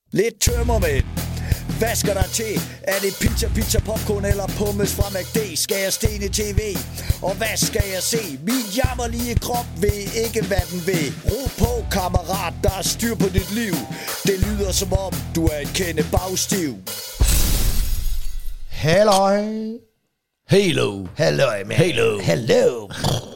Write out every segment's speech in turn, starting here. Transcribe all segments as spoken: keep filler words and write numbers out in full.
Lidt tømmermænd. Hvad skal der til? Er det pizza, pizza, popcorn eller pommes fra McD? Skal jeg stene tv? Og hvad skal jeg se? Min jammerlige krop ved ikke, hvad den vil. Ro på, kammerat, der er styr på dit liv. Det lyder som om, du er en kende bagstiv. Halløj. Hello. Halløj, man. Hello. Hello.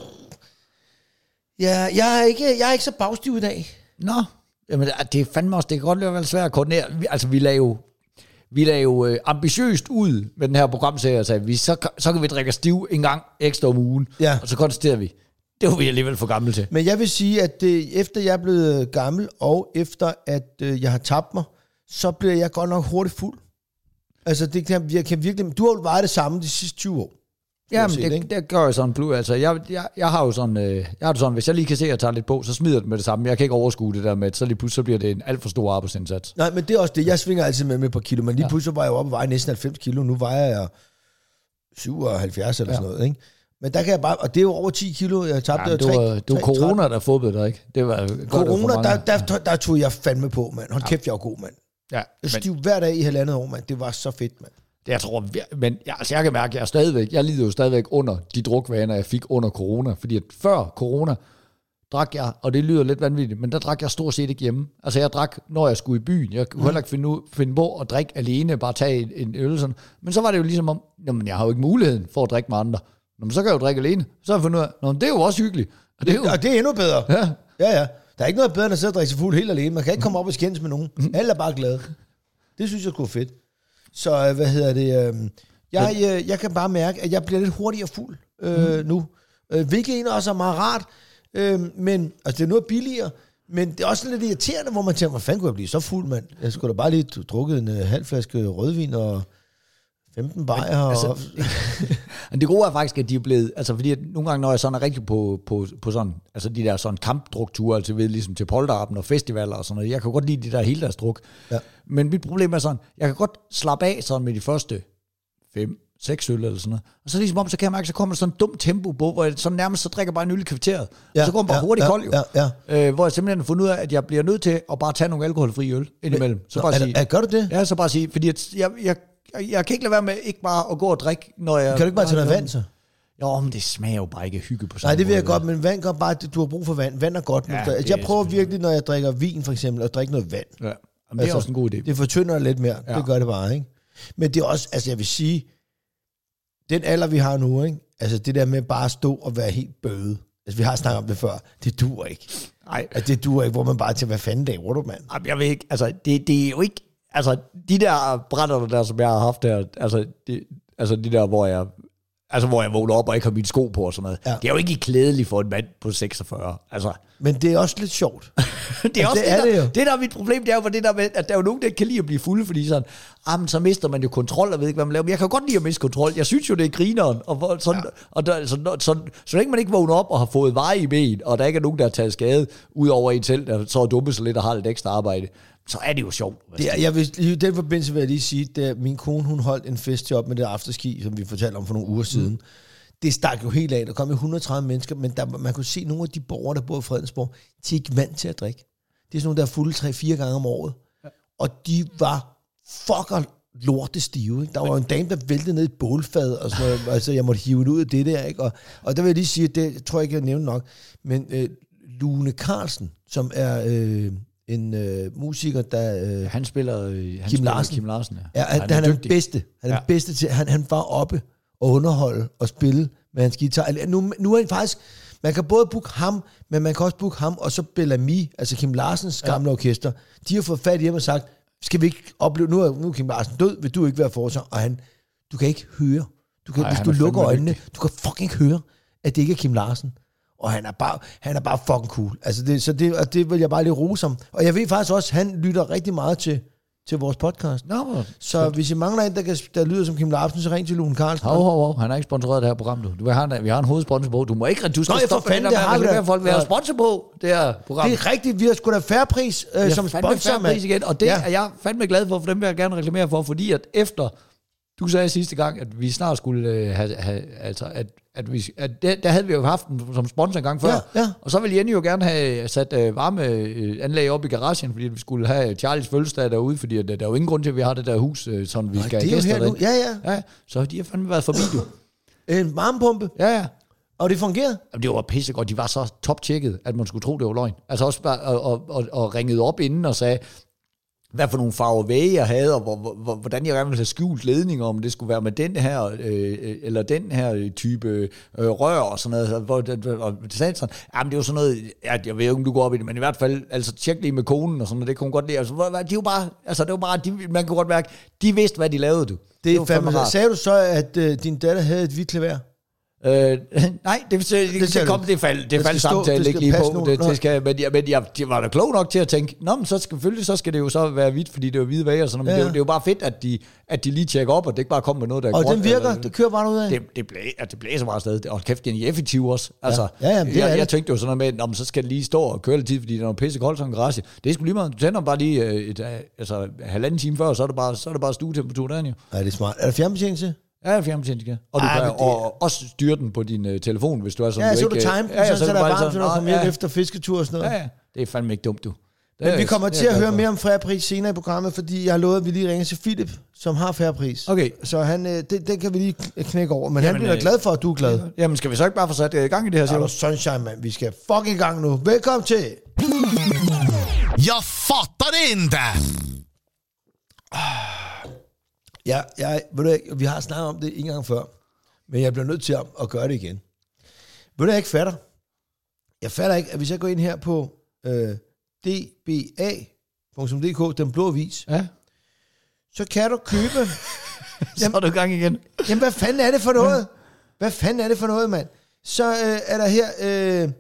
Ja, jeg er ikke, jeg er ikke så bagstiv i dag. Nå, jamen, det er fandme også, det kan godt være svært at koordinere. Vi, altså, vi lader jo, vi lader jo øh, ambitiøst ud med den her programserie, så, vi, så, så kan vi drikke stiv en gang ekstra om ugen, ja. Og så konstaterer vi, det var vi alligevel for gamle til. Men jeg vil sige, at øh, efter jeg er blevet gammel, og efter at øh, jeg har tabt mig, så bliver jeg godt nok hurtigt fuld. Altså, det kan, jeg kan virkelig... Du har jo vejet det samme de sidste tyve år. Jamen, det, det, det gør jeg sådan, Blue. Altså, jeg, jeg, jeg har jo sådan, øh, jeg har det sådan, hvis jeg lige kan se, at jeg tager lidt på, så smider det med det samme. Jeg kan ikke overskue det der med, så lige pludselig så bliver det en alt for stor arbejdsindsats. Nej, men det er også det. Jeg svinger altid med med et par kilo, men lige ja. pludselig var jeg jo oppe og veje næsten halvfems kilo. Nu vejer jeg syvoghalvfjerds eller ja. sådan noget, ikke? Men der kan jeg bare... Og det er jo over ti kilo, jeg tabte. Ja, det var, det var corona, der fubbede dig, ikke? Det var corona, der, der, der, der tog jeg fandme på, mand. Hold kæft, jeg var god, mand. Ja, jeg stiv hver dag i halvandet år, mand. Det var så fedt, mand. Jeg tror, men jeg, altså jeg kan mærke, at jeg er stadigvæk, jeg lider jo stadigvæk under de drukvaner, jeg fik under corona, fordi at før corona drak jeg, og det lyder lidt vanvittigt, men der drak jeg stort set ikke hjemme. Altså jeg drak, når jeg skulle i byen. Jeg kunne mm. heller ikke finde, finde på at drikke alene, bare tage en øl sådan. Men så var det jo ligesom om, jamen jeg har jo ikke muligheden for at drikke med andre. Nå, så kan jeg jo drikke alene. Så har jeg fundet ud af, nå, det er jo også hyggeligt. Og det er, jo... og det er endnu bedre. Ja. ja, ja. Der er ikke noget bedre, end at sidde og drikke sig fuld helt alene. Man kan ikke komme op og skændes med nogen. Mm. Alle er bare glade. Det synes jeg skulle være fedt. Så hvad hedder det? Øh, jeg, jeg, jeg kan bare mærke, at jeg bliver lidt hurtigere fuld øh, mm. nu. Øh, hvilket egentlig også er meget rart. Øh, men, altså det er noget billigere. Men det er også lidt irriterende, hvor man tænker, hvor fanden kunne jeg blive så fuld, mand? Jeg skulle da bare lige drukket en uh, halv flaske rødvin og femten bajer. Altså, og... det gode er faktisk, at de er blevet, altså fordi at nogle gange, når jeg sådan er rigtig på, på, på sådan, altså de der sådan kampdrukture, altså ved ligesom til polterappen og festivaler og sådan noget, jeg kan godt lide de der heldagsdruk. Ja. Men mit problem er sådan, jeg kan godt slappe af sådan med de første fem, seks øl eller sådan noget. Og så ligesom om, så kan jeg mærke, så kommer der sådan en dum tempo på, hvor jeg sådan nærmest så drikker bare en øl i kafeteriet. Ja, og så går man bare ja, hurtigt ja, kold jo. Ja, ja. Øh, hvor jeg simpelthen har fundet ud af, at jeg bliver nødt til at bare tage nogle alkoholfri øl indimellem. Så Nå, bare er, sige, er, gør du det? Ja, så bare sige, fordi at jeg, jeg, jeg, jeg kan ikke lade være med ikke bare at gå og drikke, når jeg... Kan du ikke bare tage noget vand så? Jo, men det smager jo bare ikke hygge på samme Nej, det vil jeg måde. godt, men vand gør bare, du har brug for vand. Vand er godt. Ja, altså, jeg prøver virkelig, når jeg drikker vin for eksempel, at drikke noget vand. Ja, men det altså, er også en god idé. Det fortynder lidt mere. Ja. Det gør det bare, ikke? Men det er også, altså jeg vil sige, den alder, vi har nu, ikke? Altså det der med bare at stå og være helt bøde. Altså vi har snakket om det før. Det duer ikke. Nej. Altså, det duer ikke, hvor man bare til, hvad fanden det er, du, mand? Jamen, jeg ved ikke, altså det, det er jo ikke, altså de der brænder der, som jeg har haft der, altså, det, altså de der, hvor jeg, altså hvor jeg vågner op og ikke har mine sko på og sådan noget. Ja. Det er jo ikke klædeligt for en mand på seksogfyrre, altså. Men det er også lidt sjovt. det er altså, også det, det, det, der, det, det der er mit problem, det er jo det der med, at der er jo nogen, der kan lide at blive fulde, fordi sådan, ah, men så mister man jo kontrol, og ved ikke, hvad man laver. Men jeg kan godt lide at miste kontrol. Jeg synes jo, det er grineren. Og sådan, ja. og der, så, så, så længe man ikke vågner op og har fået veje i ben, og der ikke er nogen, der har taget skade, ud over en selv, der så er dumme sig lidt og har lidt ekstra arbejde, så er det jo sjovt. Det er, jeg vil, I den forbindelse vil jeg lige sige, at min kone, hun holdt en fest op med det afterski, som vi fortalte om for nogle uger siden. Mm. Det stak jo helt af. Der kom jo et hundrede og tredive mennesker, men der, man kunne se nogle af de borgere, der bor i Fredensborg, de er ikke vant til at drikke. Det er sådan nogle, der er fulde tre-fire gange om året. Ja. Og de var fucker lortestive. Ikke? Der var jo en dame, der væltede ned i et bålfad, og sådan noget, altså jeg måtte hive det ud af det der. Ikke? Og, og der vil jeg lige sige, det tror jeg ikke, jeg nævner nok, men øh, Lune Carlsen, som er øh, en øh, musiker, der... Øh, han spiller øh, han Kim spiller Larsen. Kim Larsen, ja. ja han, han, er, han er den bedste. Han er ja. den bedste til... Han, han var oppe og underholde og spille med hans guitar. Nu, nu er han faktisk... Man kan både booke ham, men man kan også booke ham, og så Bellamy, altså Kim Larsens gamle ja. orkester. De har fået fat i ham og sagt, skal vi ikke opleve... Nu er, nu er Kim Larsen død, vil du ikke være forsanger? Og han... Du kan ikke høre. Du kan, Ej, hvis du lukker øjnene, vigtig. Du kan fucking ikke høre, at det ikke er Kim Larsen. Og han er bare, han er bare fucking cool. Altså det, så det, og det vil jeg bare lige rose ham. Og jeg ved faktisk også, at han lytter rigtig meget til... til vores podcast. Nå, så fedt. Hvis I mangler en, der, kan, der lyder som Kim Larsen, så ring til Lune Carlsen. Hov, hov, hov. Han er ikke sponsoreret det her program, du. du har en, vi har en hovedsponsor på. Du må ikke... Du skal Nå, stoppe fanden, det har vi da. Folk vil have sponsor på det her program. Det er rigtigt. Vi har sgu da Fairpris øh, som sponsor. Fairpris igen, og det ja. er jeg fandme glad for, for dem vil jeg gerne reklamere for, fordi at efter Du sagde sidste gang, at vi snart skulle øh, have, have altså, at, at, vi, at der, der havde vi jo haft den som sponsor en gang før, Ja, ja. og så ville Jenny jo gerne have sat øh, varmeanlæg op i garagen, fordi vi skulle have Charlies fødselsdag derude, fordi at, der er jo ingen grund til, at vi har det der hus, øh, sådan vi Nej, skal det have er jo gæster her nu. derinde. Ja, ja. Ja, så de har fandme været forbi, du. En varmepumpe, Ja, ja. og det fungerede. Jamen, det var pissegodt. De var så top-tjekket, at man skulle tro, det var løgn. Altså også bare, og, og, og, og ringede op inden og sagde, hvad for nogle farver væge jeg havde, og hvor, hvor, hvordan jeg gerne ville have skjult ledninger, om det skulle være med den her, øh, eller den her type øh, rør og sådan noget. Hvor, og det sagde sådan, jamen det er jo sådan noget, ja, jeg ved ikke, om du går op i det, men i hvert fald, altså tjek lige med konen og sådan noget, det kunne hun godt lide. Altså, de er jo bare, altså det var bare, de, man kunne godt mærke, de vidste, hvad de lavede, du. Det er var fandme, rart. sagde du så, at øh, din datter havde et hvidt klaver? Øh, nej, det, det, det, det, kom, det faldt, det faldt samtalen ikke lige på. Det, det skal, men jeg, men jeg, jeg var da klog nok til at tænke, nå, men så skal, selvfølgelig så skal det jo så være hvidt, fordi det er jo hvide væger og sådan noget, men ja. det, det er jo bare fedt, at de, at de lige tjekker op, og det ikke bare kommer med noget, der er og gråt. Og den virker, eller, det kører bare ud af. Det, det, blæ, altså, det blæser bare stadig, og kæft, den er effektiv også. Altså, ja, ja, jamen, det jeg, er jeg det. tænkte jo sådan noget med, nå, men så skal det lige stå og køre lidt tid, fordi der er pisse koldt som en garage. Det er sgu lige meget, du tænder bare lige et, altså, halvanden time før, så er det bare, så er det bare stuetemperatur derinde jo. Ja, det er smart. Er der fjernbetjening til? Ja, fjernbetjening, ja. Og du Ej, kan det... og også styre den på din uh, telefon, hvis du er sådan, ja, du så ikke... du time den, ja, ja, så, så der er bare varmt, så du kommer hjem ja. efter fisketur og sådan noget. Ja, ja. Det er fandme ikke dumt, du. Det Men er, vi kommer til at høre for. mere om Fairpris senere i programmet, fordi jeg har lovet, at vi lige ringer til Philip, som har Fairpris. Okay. Så han, det, det kan vi lige knække over. Men Jamen, han bliver øh, glad for, at du er glad. Jamen, skal vi så ikke bare få sat i gang i det her, Ja, siger du? sunshine, mand. Vi skal fucking i gang nu. Velkommen til. Jag fattar det inte! Ja, jeg, ved du ikke, vi har snakket om det en gang før, men jeg bliver nødt til at, at gøre det igen. Ved du, jeg ikke fatter? Jeg fatter ikke, at hvis jeg går ind her på øh, d b a punktum d k, den blå avis, Ja. så kan du købe... Så er du i gang igen. Jamen, hvad fanden er det for noget? Hvad fanden er det for noget, mand? Så øh, er der her øh,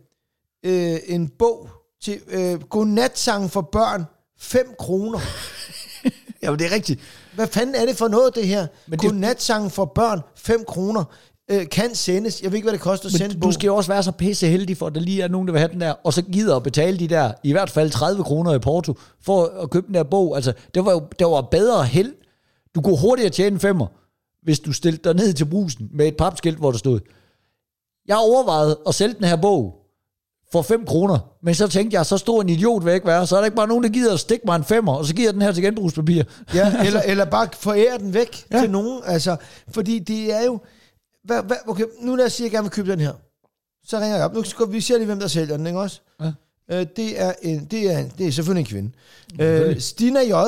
øh, en bog til øh, godnatsang for børn, fem kroner. Jamen, det er rigtigt. Hvad fanden er det for noget, det her? Men det- Godnatsang for børn, fem kroner, øh, kan sendes. Jeg ved ikke, hvad det koster at sende Men bog. du skal jo også være så pisse heldig for, at der lige er nogen, der vil have den der, og så gider at betale de der, i hvert fald tredive kroner i Porto, for at købe den der bog. Altså, det var jo det var bedre held. Du kunne hurtigere tjene en femmer, hvis du stillede dig ned til brusen med et papskilt, hvor der stod, jeg overvejede at sælge den her bog for fem kroner, men så tænkte jeg, så stor en idiot vil jeg ikke være, så er der ikke bare nogen, der gider at stikke mig en femmer, og så giver jeg den her til genbrugspapir. Ja, eller, eller bare forære den væk Ja. ja. til nogen. Altså, fordi det er jo... Hvad, hvad, okay, nu lad os sige, at jeg gerne vil købe den her. Så ringer jeg op. Nu skal vi se lige, hvem der sælger den, ikke også? Ja. Øh, det, er en, det, er en, det er selvfølgelig en kvinde. Øh, Stina J.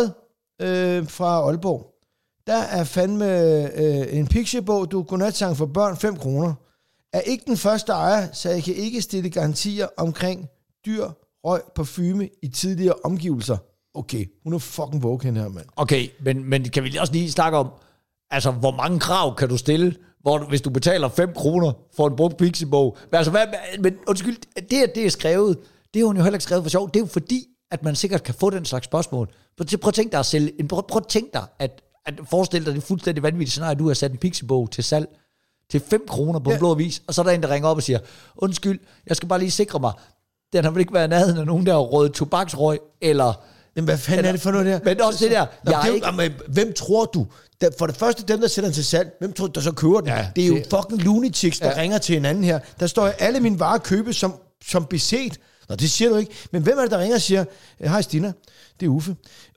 Øh, fra Aalborg. Der er fandme øh, en picturebog, du godnatsang for børn, fem kroner. Er ikke den første ejer, så jeg kan ikke stille garantier omkring dyr, røg, parfume i tidligere omgivelser. Okay, hun er fucking woke, hende her, mand. Okay, men, men kan vi også lige snakke om, altså, hvor mange krav kan du stille, hvor du, hvis du betaler fem kroner for en brugt pixiebog? Men, altså, hvad, men undskyld, det her, det er skrevet, det er hun jo heller ikke skrevet for sjov, det er jo fordi, at man sikkert kan få den slags spørgsmål. Prøv, prøv at tænke dig at sælge, en, prøv, prøv at tænke dig, at, at forestille dig det fuldstændig vanvittigt scenarie, du har sat en pixiebog til salg til fem kroner på en Ja. blå avis, og så er der en, der ringer op og siger, undskyld, jeg skal bare lige sikre mig, den har vel ikke været nærheden af nogen, der har røget tobaksrøg, eller... Jamen, hvad fanden Eller- er det for noget der? Men også det der, Nå, jeg det er er jo, ikke- jamen, hvem tror du? Der, for det første, dem, der sætter den til salg, hvem tror du, der så køber den? Ja, det er jo det- fucking lunatics, der Ja. ringer til hinanden her. Der står jo alle mine varer købes som, som beset. Nå, det siger du ikke. Men hvem er det, der ringer og siger, hej Stina, det er Uffe.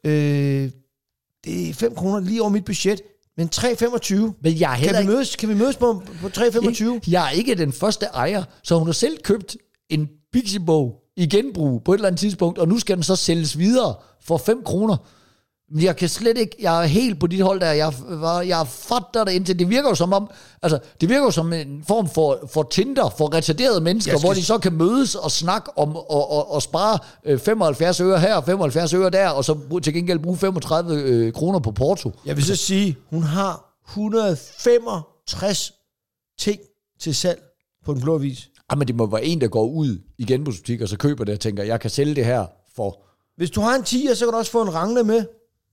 Øh, det er fem kroner lige over mit budget, men tre femogtyve. Men jeg er heller Kan vi ikke... mødes, kan vi mødes på, på tre femogtyve? Jeg er ikke den første ejer, så hun har selv købt en pixiebog i genbrug på et eller andet tidspunkt, og nu skal den så sælges videre for fem kroner. Men jeg kan slet ikke, jeg er helt på dit hold der, jeg, var, jeg fatter det indtil, det virker jo som om, altså, det virker jo som en form for, for Tinder, for retarderede mennesker, Jeg skal- hvor de så kan mødes og snakke om, og, og, og spare øh, femoghalvfjerds øre her, og femoghalvfjerds øre der, og så brug- til gengæld bruge femogtredive øh, kroner på Porto. Jeg vil så sige, hun har et hundrede og femogtres ting til salg på den blå avis. Ah, men det må være en, der går ud i genbrugsbutik, og så køber det og tænker, jeg kan sælge det her for... Hvis du har en tier, så kan du også få en rangle med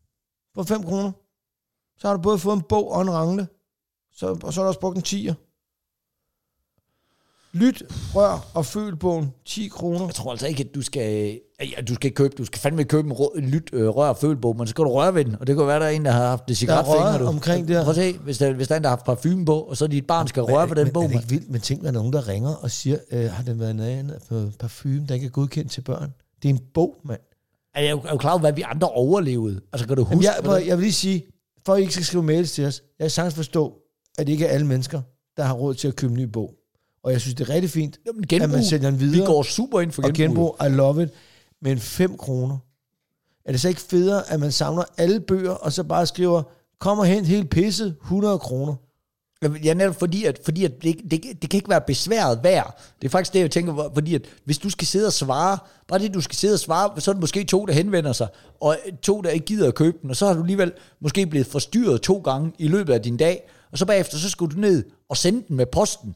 for fem kroner. Så har du både fået en bog og en rangle. Så, og så har du også brugt en tier. Lyt, rør og føl bogen, ti kroner. Jeg tror altså ikke, at du skal, ja, du skal købe, du skal fandme købe en, rø, en lyt, øh, rør og følbog, men så skal du røre ved den, og det kan være, der er en, der har haft det cigaretfingre. Der er omkring det her. Prøv at se, hvis der, hvis der er en, der har haft parfume på, og så dit barn skal røre ved den men, bog. Er det ikke vildt, men tænk, at nogen, der ringer og siger, øh, har den været noget på parfume, der ikke er godkendt til børn? Det er en bog, mand. Er jeg jo, er jo klar over, hvad vi andre overlevede? Altså, kan du huske? Jamen, jeg, jeg vil lige sige, for at I ikke skal skrive mails til os, jeg kan sagtens forstå, at det ikke er alle mennesker, der har råd til at købe en ny bog. Og jeg synes, det er rigtig fint, Jamen, genbrug, at man sælger den videre. Vi går super ind for genbrug. genbrug. Og genbrug, I love it. Men fem kroner. Er det så ikke federe, at man samler alle bøger, og så bare skriver, kom og hent helt pisset, hundrede kroner? Ja, netop fordi, at, fordi at det, det, det kan ikke være besværet værd. Det er faktisk det, jeg tænker, fordi at hvis du skal sidde og svare, bare det, du skal sidde og svare, så er det måske to, der henvender sig, og to, der ikke gider at købe den, og så har du alligevel måske blevet forstyrret to gange i løbet af din dag, og så bagefter, så skal du ned og sende den med posten.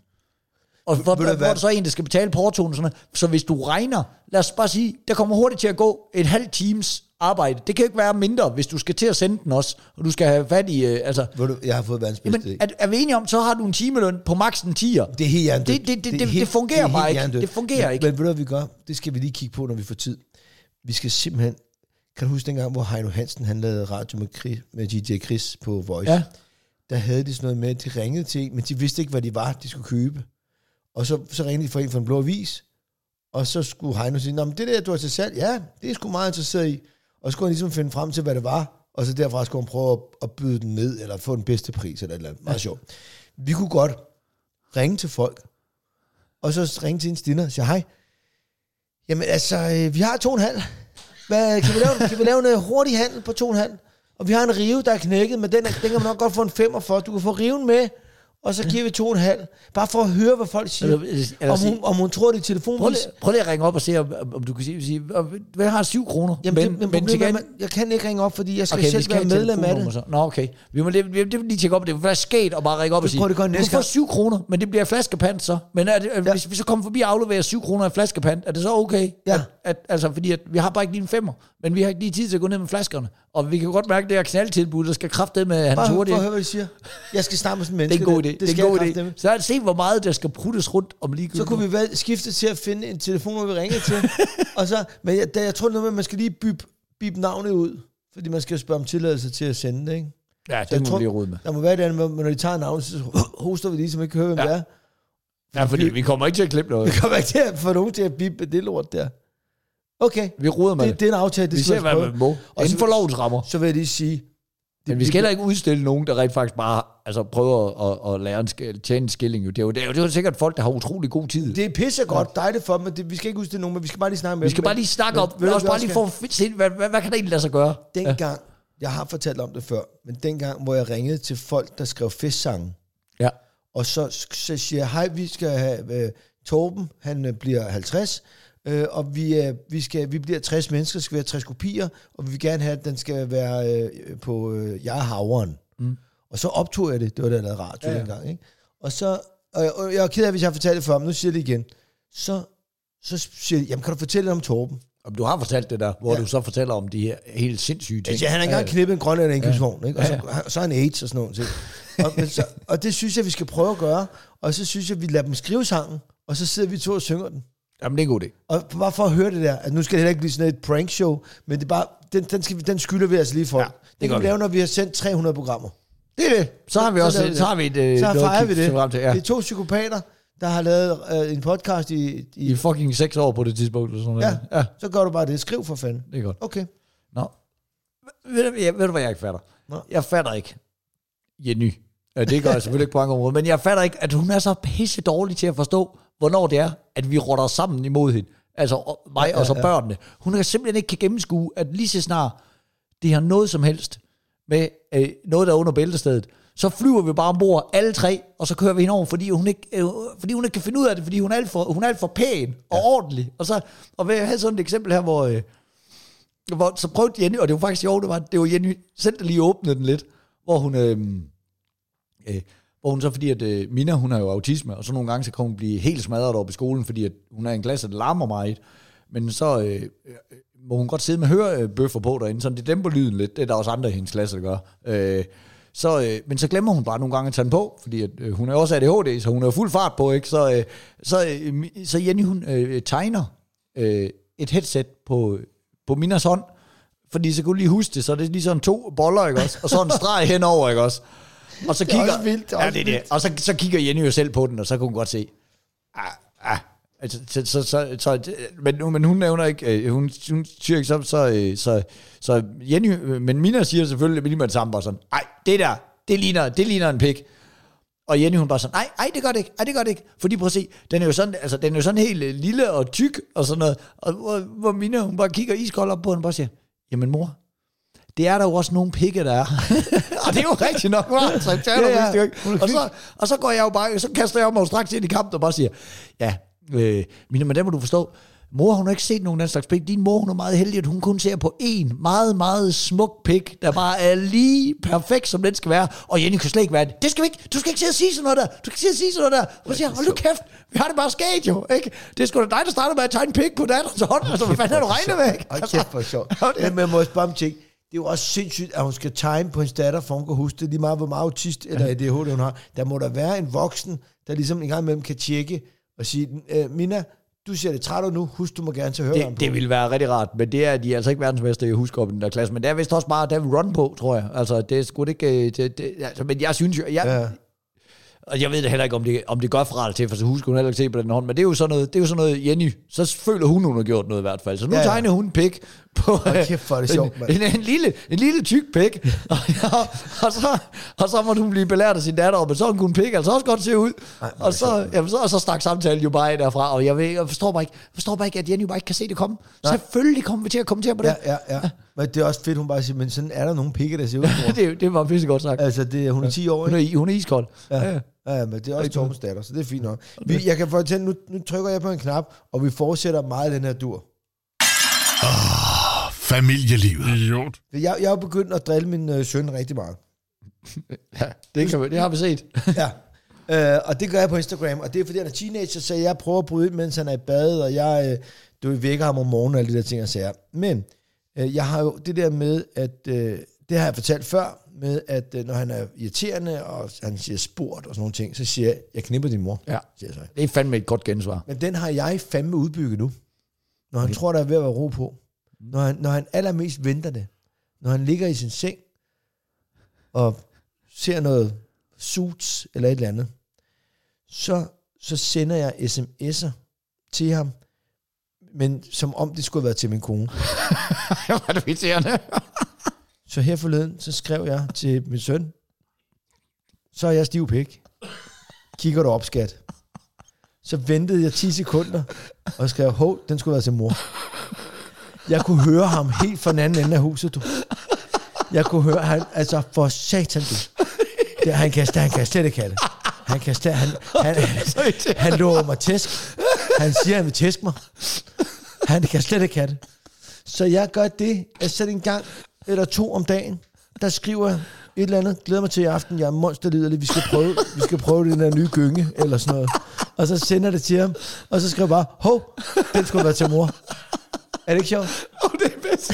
Og hvor, hvor er der så en, der skal betale portoen og sådan noget. Så hvis du regner, lad os bare sige, der kommer hurtigt til at gå et halvt times arbejde. Det kan jo ikke være mindre, hvis du skal til at sende den også, og du skal have fat i, øh, altså... Du, jeg har fået verdens bedste. Jamen, er, er vi enige om, så har du en timeløn på maks en tier. Det er helt hjernedødt. Det, det, det, det, det, helt, det fungerer det bare ikke. Hjernedødt. Det fungerer men, ikke. Men ved du, hvad vi gør? Det skal vi lige kigge på, når vi får tid. Vi skal simpelthen... Kan du huske dengang, hvor Heino Hansen, han lavede radio med, Chris, med D J Chris på Voice? Ja. Der havde de sådan noget med, at de ringede til en, men de vidste ikke, hvad de var, de skulle købe. Og så, så ringede de for en fra en blå avis, og så skulle Heino sige, nå, men det der, du har til salg, ja, det er sgu meget interesseret i. Og så skulle han ligesom finde frem til, hvad det var, og så derfra skulle han prøve at, at byde den ned, eller få den bedste pris, eller et eller andet. Meget sjovt. Vi kunne godt ringe til folk, og så ringe til en stiner og sige, hej, jamen altså, vi har to og en halv. Hvad, kan, vi lave, kan vi lave en hurtig handel på to og en halv? Og vi har en rive, der er knækket, men den, den kan man nok godt få en femmer for. Du kan få riven med, og så giver vi to og en halv. Bare for at høre, hvad folk siger. Eller, eller om, hun, om hun tror, det er telefonpris. Prøv lige, prøv lige at ringe op og se, om, om du kan sige, sige hvad har syv kroner? Jamen, men, det, men, men igen, jeg kan ikke ringe op, fordi jeg skal okay, selv være medlem af det. Så. Nå, okay. Vi må lige, det lige tjekke op. Det vil være sket og bare ringe op og sige, du kan få syv kroner, men det bliver flaskepant så. Men er det, ja. hvis vi så kommer forbi og afleverer syv kroner i flaskepant, er det så okay? Ja. At, at, altså, fordi at vi har bare ikke lige en femmer, men vi har ikke lige tid til at gå ned med flaskerne. Og vi kan godt mærke, at det er knaldtilbud, der skal kraftedeme med hans hurtige. Bare høre, hvad de siger. Jeg skal snakke med sådan en menneske. Det er en god idé. Det, det, det er en god idé. Så lad os se, hvor meget der skal pruttes rundt om ligegyldigt. Så kunne vi vel skifte til at finde en telefon, vi ringer til. og så, men jeg, jeg tror noget med, at man skal lige bip, bip navnet ud, fordi man skal spørge om tilladelse til at sende det, ikke? Ja, det må vi lige råd med. Der må være det, men når de tager navnet, så hoster vi lige, så man ikke kan høre, hvem ja. det er. Ja, fordi vi kommer ikke til at klippe noget. Vi kommer ikke til at få nogen til at bippe det lort der. Okay. Vi råder med det. Det er en aftale, det vi ser, hvad man må. Og inden for lovens rammer. Så vil jeg lige sige... Det, men vi skal heller ikke udstille nogen, der rent faktisk bare altså, prøver at, at lære en skil, tjene en skilling. Det er, jo, det, er jo, det er jo sikkert folk, der har utrolig god tid. Det er pissegodt, ja. dejligt for dem, men det, vi skal ikke udstille nogen, men vi skal bare lige snakke med Vi skal dem. bare lige snakke om, men også bare lige få se, hvad, hvad, hvad kan det egentlig lade sig gøre? Dengang, ja. jeg har fortalt om det før, men dengang, hvor jeg ringede til folk, der skrev festsange, ja. og så, så siger jeg, hej, vi skal have uh, Torben, han uh, bliver halvtreds, Uh, og vi, uh, vi, skal, vi bliver tres mennesker, skal være tres kopier, og vi vil gerne have, at den skal være uh, på uh, Jeg er havren. Mm. Og så optog jeg det, det var da jeg lavede radio ja. dengang, ikke? Og så, og, og jeg er ked af, hvis jeg har fortalt det før, men nu siger jeg det igen. Så, så siger jeg, jamen kan du fortælle om Torben? Du har fortalt det der, hvor ja. du så fortæller om de her helt sindssyge ting. Ja, han har engang knippet en grønlænder i en indkøbsvogn, ikke? Og så, ja. så er han AIDS og sådan noget. og, men så, og det synes jeg, vi skal prøve at gøre, og så synes jeg, vi lader dem skrive sangen, og så sidder vi to og synger den. Jamen, det er en god idé. Og bare for at høre det der, at nu skal det heller ikke blive sådan et prank show, men det er bare, den, den, skal, den skylder vi altså lige for. Ja, det, det kan vi lave, når vi har sendt tre hundrede programmer. Det er det. Så har vi også, så, så har vi et... Så fejrer vi det. Til, ja. Det er to psykopater, der har lavet øh, en podcast i, i... I fucking seks år på det tidspunkt. Eller sådan ja, ja, så gør du bare det. Skriv for fanden. Det er godt. Okay. Nå. Ved du, jeg, ved du hvad jeg ikke fatter? Nå. Jeg fatter ikke Jenny. Ja, det gør jeg selvfølgelig ikke på mange områder, men jeg fatter ikke, at hun er så pisse dårlig til at forstå, hvornår det er, at vi rotter sammen imod hende. Altså mig ja, og så ja, ja. børnene. Hun kan simpelthen ikke kan gennemskue, at lige så snart det har noget som helst med øh, noget, der er under bæltestedet, så flyver vi bare ombord alle tre, og så kører vi hende over, fordi hun ikke, øh, fordi hun ikke kan finde ud af det, fordi hun er alt for, hun er alt for pæn og ja. ordentlig. Og så og jeg havde sådan et eksempel her, hvor, øh, hvor så prøvede Jenny, og det var faktisk jo, det var, det var Jenny selv, der lige åbnede den lidt, hvor hun... Øh, øh, hvor hun så, fordi at øh, Mina, hun har jo autisme, og så nogle gange, så kan hun blive helt smadret over på skolen, fordi at hun er en klasse, der larmer meget. Men så øh, øh, må hun godt sidde med hørebøffer på derinde, så det dæmper lyden lidt. Det er der også andre i hendes klasse, der gør. Øh, Så, øh, men så glemmer hun bare nogle gange at tage den på, fordi at, øh, hun er også A D H D, så hun er fuld fart på, ikke? Så, øh, så, øh, så Jenny, hun øh, tegner øh, et headset på, på Minas hånd, fordi så kunne du lige huske det, så er det lige sådan to boller, ikke også? Og så en streg henover, ikke også? Og så kigger, det er også vildt, det er ja, også det er det. Og så, så kigger Jenny jo selv på den, og så kunne hun godt se, ah, ah, altså, så, så, så, så, men, men hun nævner ikke, hun, hun siger ikke så, så, så, så Jenny, men Mina siger selvfølgelig lige med det samme, bare sådan, ej, det der, det ligner, det ligner en pik. Og Jenny, hun bare sådan, nej, ej, det gør det ikke, ej, det gør det ikke. Fordi prøv at se, den er jo sådan, altså, den er jo sådan helt lille og tyk, og sådan noget. Og hvor, hvor Mina, hun bare kigger iskold op på den, og bare siger, jamen mor, det er der jo også nogle pikke, der er. Og det er jo rigtigt nok, hva'? Så jeg ja, ja. Og, så, og så går jeg jo bare, så kaster jeg mig jo straks ind i kampen og bare siger, ja, øh, Mina, men det må du forstå, mor, hun har ikke set nogen af den slags pik. Din mor, hun er meget heldig, at hun kun ser på en meget, meget smuk pik, der bare er lige perfekt, som den skal være. Og Jenny kan slet ikke være det. Det skal vi ikke. Du skal ikke sige at sige sådan noget der. Du skal ikke sige at sige sådan noget der. Og så siger, hold nu kæft, vi har det bare sket jo, ikke? Det er sgu da dig, der starter med at tegne pik på datterens hånd. Altså, hvad fanden har du regnet med, ikke? Hold kæft, for sjovt. Men man må også bare tænke, det er jo også sindssygt, at hun skal tegne på hendes datter, for hun kan huske det lige meget, hvor meget autist eller A D H D hun har. Der må der være en voksen, der ligesom en gang imellem kan tjekke og sige, Mina, du ser det træt ud nu, husk, du må gerne til at høre det, det ville være rigtig rart, men det er de er altså ikke verdensmester i at huske op i den der klasse, men det er vist også bare, der vil run på, tror jeg. Altså, det er sgu ikke, det, det, altså, men jeg synes jo, jeg, ja. Og jeg ved det heller ikke, om det, om det gør fra til, for så husker hun heller ikke se på den hånd, men det er jo sådan noget, det er jo sådan noget Jenny, så føler hun, hun har gjort noget i hvert fald. Så nu ja, ja. tegner hun en pik på oh, kæft, for det sjovt, en, en, en, lille, en lille tyk pik, og, ja, og, så, og så må hun blive belært af sin datter, og så kunne en pik altså også godt se ud. Ej, og, så, jamen, så, og så stak samtalen jo bare derfra, og jeg, ved, jeg forstår bare ikke, forstår bare ikke, at Jenny bare ikke kan se det komme. Nej. Selvfølgelig kommer vi til at kommentere på det. Ja, ja, ja. ja. Men det er også fedt, hun bare siger, men sådan er der nogle pikke, der ser ud. det, det var pisse godt sagt. Altså, det, hun er ti år, ikke? Hun er, hun er iskold. Ja. Ja. Ja, men det er også Torbens datter, så det er fint nok. Vi, jeg kan fortælle, nu, nu trykker jeg på en knap, og vi fortsætter meget den her dur. Oh, familielivet. Idiot. Jeg, jeg har begyndt at drille min øh, søn rigtig meget. Ja, det, kan vi, det har vi set. Ja, øh, og det gør jeg på Instagram, og det er fordi, han er teenager, så jeg prøver at bryde ind, mens han er i bad, og jeg øh, du vækker ham om morgenen og alle de der ting, jeg siger. Men øh, jeg har jo det der med, at øh, det har jeg fortalt før, med at øh, når han er irriterende, og han siger spurt og sådan nogle ting, så siger jeg, jeg knipper din mor. Ja, siger jeg så. Det er fandme et godt gensvar. Men den har jeg fandme udbygget nu. Når han okay. tror, der er ved at være ro på. Når han, når han allermest venter det. Når han ligger i sin seng, og ser noget Suits eller et eller andet, så, så sender jeg sms'er til ham, men som om det skulle have været til min kone. Var det irriterende? Så her forleden, så skrev jeg til min søn, så er jeg stiv pik. Kigger du op, skat? Så ventede jeg ti sekunder, og skrev, hov, den skulle være til mor. Jeg kunne høre ham helt fra den anden ende af huset, du. Jeg kunne høre, han, altså for satan, du. Det, han, kan, han kan slet ikke have det. Han kan slet, han, han, han, han lover mig tæsk. Han siger, han vil tæske mig. Han kan slet ikke have det. Så jeg gør det, at sætte en gang eller to om dagen, der skriver jeg et eller andet, glæder mig til i aften, jeg er monsterliderlig, vi skal prøve, vi skal prøve den der nye gynge, eller sådan noget. Og så sender det til ham, og så skriver jeg bare, hov, den skulle være til mor. Er det ikke sjovt? Åh, oh, det er bedst.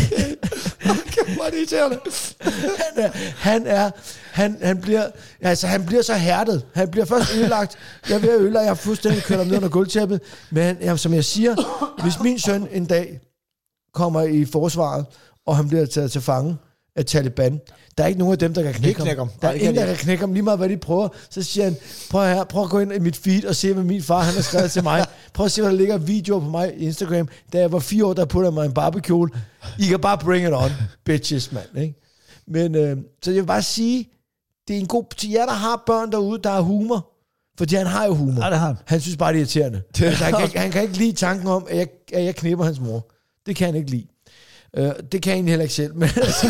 Kan man irriterende. Han er, han er, han, han bliver, altså han bliver så hærdet. Han bliver først ødelagt. Jeg vil ødelagt, jeg har fuldstændig kørt ham ned under gulvtæppet. Men ja, som jeg siger, hvis min søn en dag kommer i forsvaret, og han bliver taget til fange af Taliban, der er ikke nogen af dem, der kan knække ham. Der er ingen, der kan knække ham, lige meget hvad de prøver. Så siger han, prøv her, prøv at gå ind i mit feed og se, hvad min far han har skrevet til mig. Prøv at se, hvad der ligger videoer på mig i Instagram. Da jeg var fire år, der puttede mig en barbekjole. I kan bare bring it on, bitches, mand. Ikke? Men, øh, så jeg vil bare sige, det er en god, til jer, der har børn derude, der har humor. Fordi han har jo humor. Ja, det har han. Han synes bare, det er irriterende. Det altså, han, kan, han kan ikke lide tanken om, at jeg, at jeg knipper hans mor. Det kan han ikke lide. Uh, det kan jeg egentlig heller ikke selv, men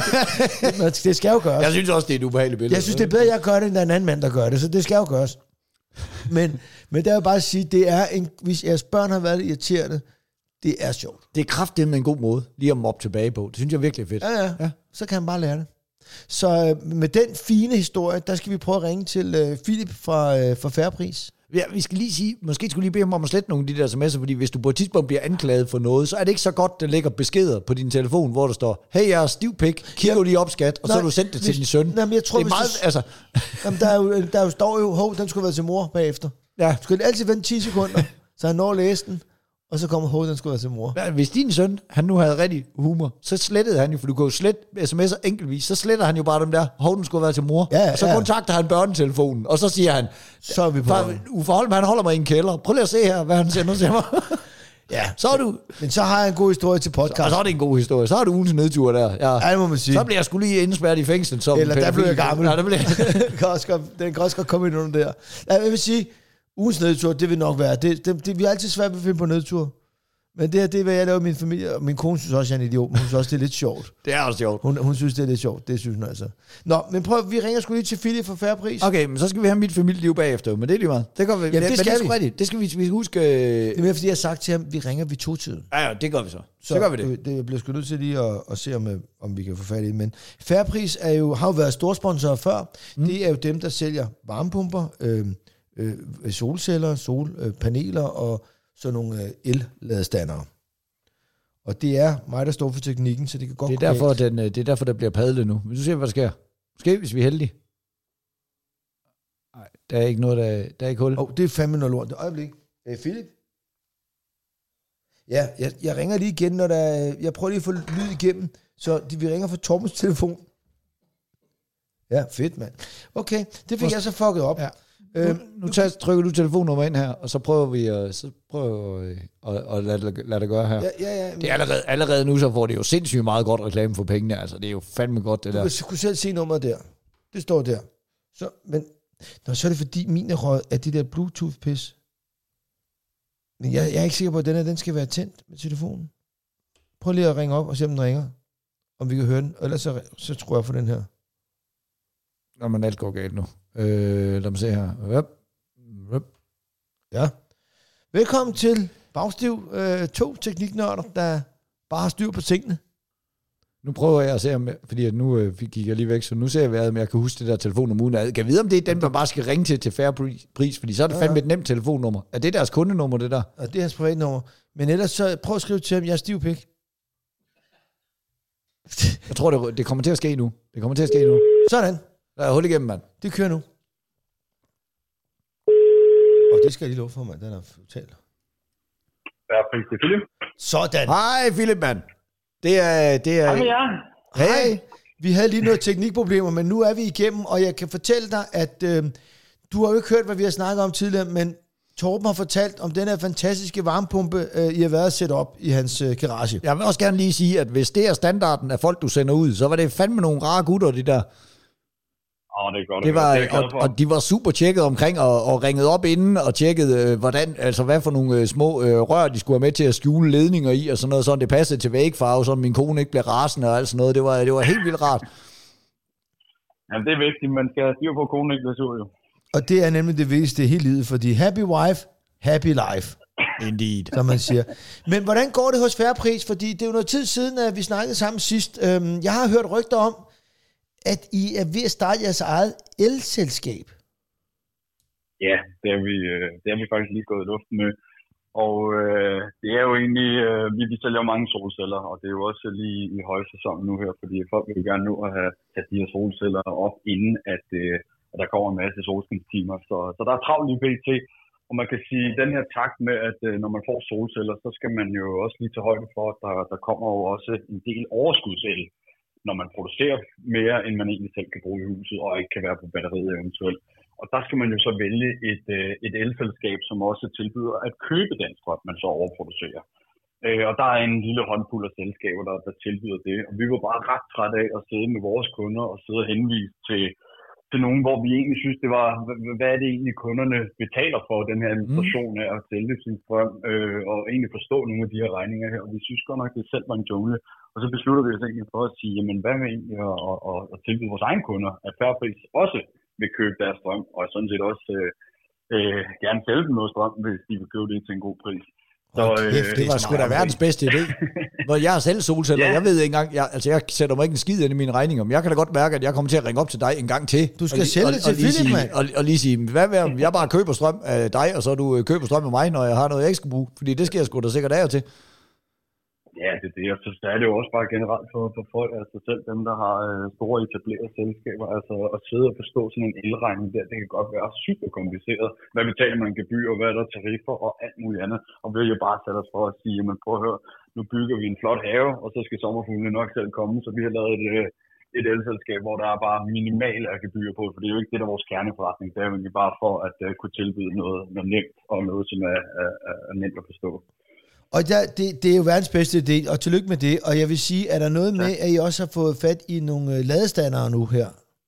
altså, det skal jo gøres. Jeg synes også, det er et ubehageligt billede. Jeg synes, det er bedre, at jeg gør det, end der er en anden mand, der gør det, så det skal jo gøres. Men, men der er jo bare at sige, det er en, hvis jeres børn har været irriterende, det er sjovt. Det er kraftedeme en god måde, lige at mobbe tilbage på. Det synes jeg virkelig er fedt. Ja, ja, ja. Så kan han bare lære det. Så med den fine historie, der skal vi prøve at ringe til uh, Philip fra, uh, fra Færrepris. Ja, vi skal lige sige, måske skulle lige bede ham om at slette nogle af de der sms'er, fordi hvis du på et tidspunkt bliver anklaget for noget, så er det ikke så godt, der ligger beskeder på din telefon, hvor der står, hey, jeg er stiv pik, kigger du lige op, skat, og nej, så har du sendt det til din søn. Nej, men jeg tror, det er meget, du, altså... jamen, der, er jo, der er jo, står jo, hov, den skulle være til mor bagefter. Ja. Du skal altid vente ti sekunder, så han når at læse den, og så kommer hov, den skulle være til mor. Ja, hvis din søn, han nu havde rigtig humor, så slettede han jo, for du kan jo slette sms'er enkeltvis, så sletter han jo bare dem der, hov, den skulle være til mor, ja, og så ja. kontakter han børnetelefonen, og så siger han, så er vi på Uffe Holm, han holder mig i en kælder, prøv lige at se her, hvad han sender til mig. Ja, så er du... Men så har jeg en god historie til podcast. Så, og så er det en god historie. Så har du ugens nedtur der. Ja, ja det må man sige. Så bliver jeg skulle lige indspærret i fængsel. Som Eller der blev jeg gammel. Ja, der blev den kan også godt, den kan også godt komme ind under der. Ja, jeg vil sige, ugens nedtur, det vil nok være. Det, det, det, vi er altid svært ved at finde på nedtur. Men det her, det er, hvad jeg laver i min familie, og min kone synes også, jeg er en idiot, men hun synes også, det er lidt sjovt. Det er også sjovt. Hun, hun synes, det er lidt sjovt, det synes hun altså. Nå, men prøv, vi ringer sgu lige til Philip for færre pris. Okay, men så skal vi have mit familieliv bagefter, men det er lige meget. Det, går vi, Jamen, det, det skal det, vi. Rigtigt. Det skal vi, vi huske. Det er mere, fordi jeg har sagt til ham, vi ringer ved to-tiden. Ja, ja, det gør vi så. Så, så gør vi det. det. Jeg bliver sgu nødt til lige at, at se, om, om vi kan få fat i det. Men Fairpris er jo, har jo været storsponsorer før. Mm. Det er jo dem, der sælger varmepumper, øh, øh, solceller, solpaneler og sådan nogle øh, el-ladestandere. Og det er mig, der står for teknikken, så det kan godt det er derfor, den, det er derfor, der bliver padlet nu. Vil du se, hvad der sker? Måske, hvis vi er heldige. Nej, der er ikke noget, der, der er ikke hul. Åh, oh, det er fandme noget lort. Det øjeblik. Øh, Philip? Ja, jeg, jeg ringer lige igen, når der... Jeg prøver lige at få lyd igennem, så de, vi ringer fra Torbens telefon. Ja, fedt, mand. Okay, det fik Forst- jeg så fucket op. Ja. Nu, nu tager, trykker du telefonnummer ind her, og så prøver vi at, så prøver vi at, at lade, lade det gøre her. Ja, ja, ja. Det er allerede, allerede nu, så får det jo sindssygt meget godt reklame for pengene. Altså, det er jo fandme godt, det du der. Du kunne selv se nummeret der. Det står der. Så, men nå, så er det fordi, min er røget af det der Bluetooth-pis. Men jeg, jeg er ikke sikker på, at den her, den skal være tændt med telefonen. Prøv lige at ringe op og se, om den ringer. Om vi kan høre den. Ellers så, så tror jeg for den her. Nå, men alt går galt nu. Øh, lad mig se her. Røp. Røp. Ja. Velkommen til Bagstiv. Øh, to tekniknørder, der bare har styr på tingene. Nu prøver jeg at se, om, fordi at nu øh, gik jeg lige væk, så nu ser jeg, om jeg kan huske det der telefonnummer uden at... Kan jeg vide, om det er den, man bare skal ringe til til fair pris, fordi så er det fandme et nemt telefonnummer. Er det deres kundenummer, det der? Ja, det er hans privatnummer. Men ellers så prøv at skrive til ham, jeg er stiv pik. Jeg tror, det, det kommer til at ske nu. Det kommer til at ske nu. Sådan. Der er hul igennem, mand. Det kører nu. Og det skal jeg lige love for, mand. Den er totalt. Fair pris til Philip. Sådan. Hej, Philip, mand. Det er... Det er... Hej med jer. Hej. Vi havde lige noget teknikproblemer, men nu er vi igennem, og jeg kan fortælle dig, at øh, du har jo ikke hørt, hvad vi har snakket om tidligere, men Torben har fortalt om den her fantastiske varmepumpe, øh, I har været at sætte op i hans øh, garage. Jeg vil også gerne lige sige, at hvis det er standarden af folk, du sender ud, så var det fandme nogle rare gutter, de der. Åh, oh, det er godt. Det var, det er og, og de var super tjekket omkring og, og ringet op inden og tjekket, øh, hvordan, altså hvad for nogle øh, små øh, rør, de skulle have med til at skjule ledninger i og sådan noget, sådan det passede til vægfarve, så min kone ikke blev rasende og alt sådan noget. Det var, det var helt vildt rart. Jamen, det er vigtigt. Man skal styre på, at konen ikke bliver sur, jo. Og det er nemlig det vigtigste i hele livet, fordi happy wife, happy life. Indeed. Som man siger. Men hvordan går det hos Fairpris? Fordi det er jo noget tid siden, at vi snakkede sammen sidst. Jeg har hørt rygter om, at I er ved at starte jeres eget elselskab. Ja, det er vi, det er vi faktisk lige gået i luften med. Og øh, det er jo egentlig, øh, vi, vi sælger jo mange solceller, og det er jo også lige i højsæsonen nu her, fordi folk vil gerne nå at have sat de her solceller op, inden at, øh, at der kommer en masse solskinstimer. Så, så der er travlt i B T. Og man kan sige, at den her takt med, at øh, når man får solceller, så skal man jo også lige tage højde for, at der, der kommer jo også en del overskudsel, når man producerer mere, end man egentlig selv kan bruge i huset, og ikke kan være på batteriet eventuelt. Og der skal man jo så vælge et, et elselskab, som også tilbyder at købe den strøm, man så overproducerer. Og der er en lille håndfuld af selskaber, der, der tilbyder det. Og vi var bare ret trætte af at sidde med vores kunder og sidde og henvise til, til nogen, hvor vi egentlig synes, det var, hvad er det egentlig kunderne betaler for, den her administration af at sælge sin strøm, øh, og egentlig forstå nogle af de her regninger her. Og vi synes godt nok, at det selv var en jungle. Og så beslutter vi os egentlig for at sige, jamen hvad med egentlig at, at, at, at tilbyde vores egne kunder, at Fairpris også vil købe deres strøm, og sådan set også øh, øh, gerne sælge dem noget strøm, hvis de vil købe det til en god pris. Så, okay, øh, Det var sgu da verdens bedste idé. Hvor jeg har selv solceller. Ja. Jeg ved ikke engang, jeg, altså jeg sætter mig ikke en skid ind i mine regninger, men jeg kan da godt mærke, at jeg kommer til at ringe op til dig en gang til. Du skal og, sælge og, det til og lige Philip, sige, mand. og, og lige sige, hvad med, om jeg bare køber strøm af dig, og så du køber strøm af mig, når jeg har noget, jeg ikke skal bruge. Fordi det sker sgu da sikkert af og til. Ja, det er det. Og så er det jo også bare generelt for, for folk, altså selv dem, der har øh, store etablerede selskaber, altså at sidde og forstå sådan en elregning der, det kan godt være super kompliceret. Hvad betaler man gebyr, og hvad er der tariffer og alt muligt andet. Og vil jo bare sætte os for at sige, jamen prøv at høre, nu bygger vi en flot have, og så skal sommerfuglene nok selv komme, så vi har lavet et, et elselskab, hvor der er bare minimale af gebyr på, for det er jo ikke det, der er vores kerneforretning. Det er jo egentlig bare for at uh, kunne tilbyde noget, noget nemt, og noget, som er, er, er nemt at forstå. Og der, det, det er jo verdens bedste idé, og tillykke med det. Og jeg vil sige, er der noget med, at I også har fået fat i nogle øh, ladestandere nu her?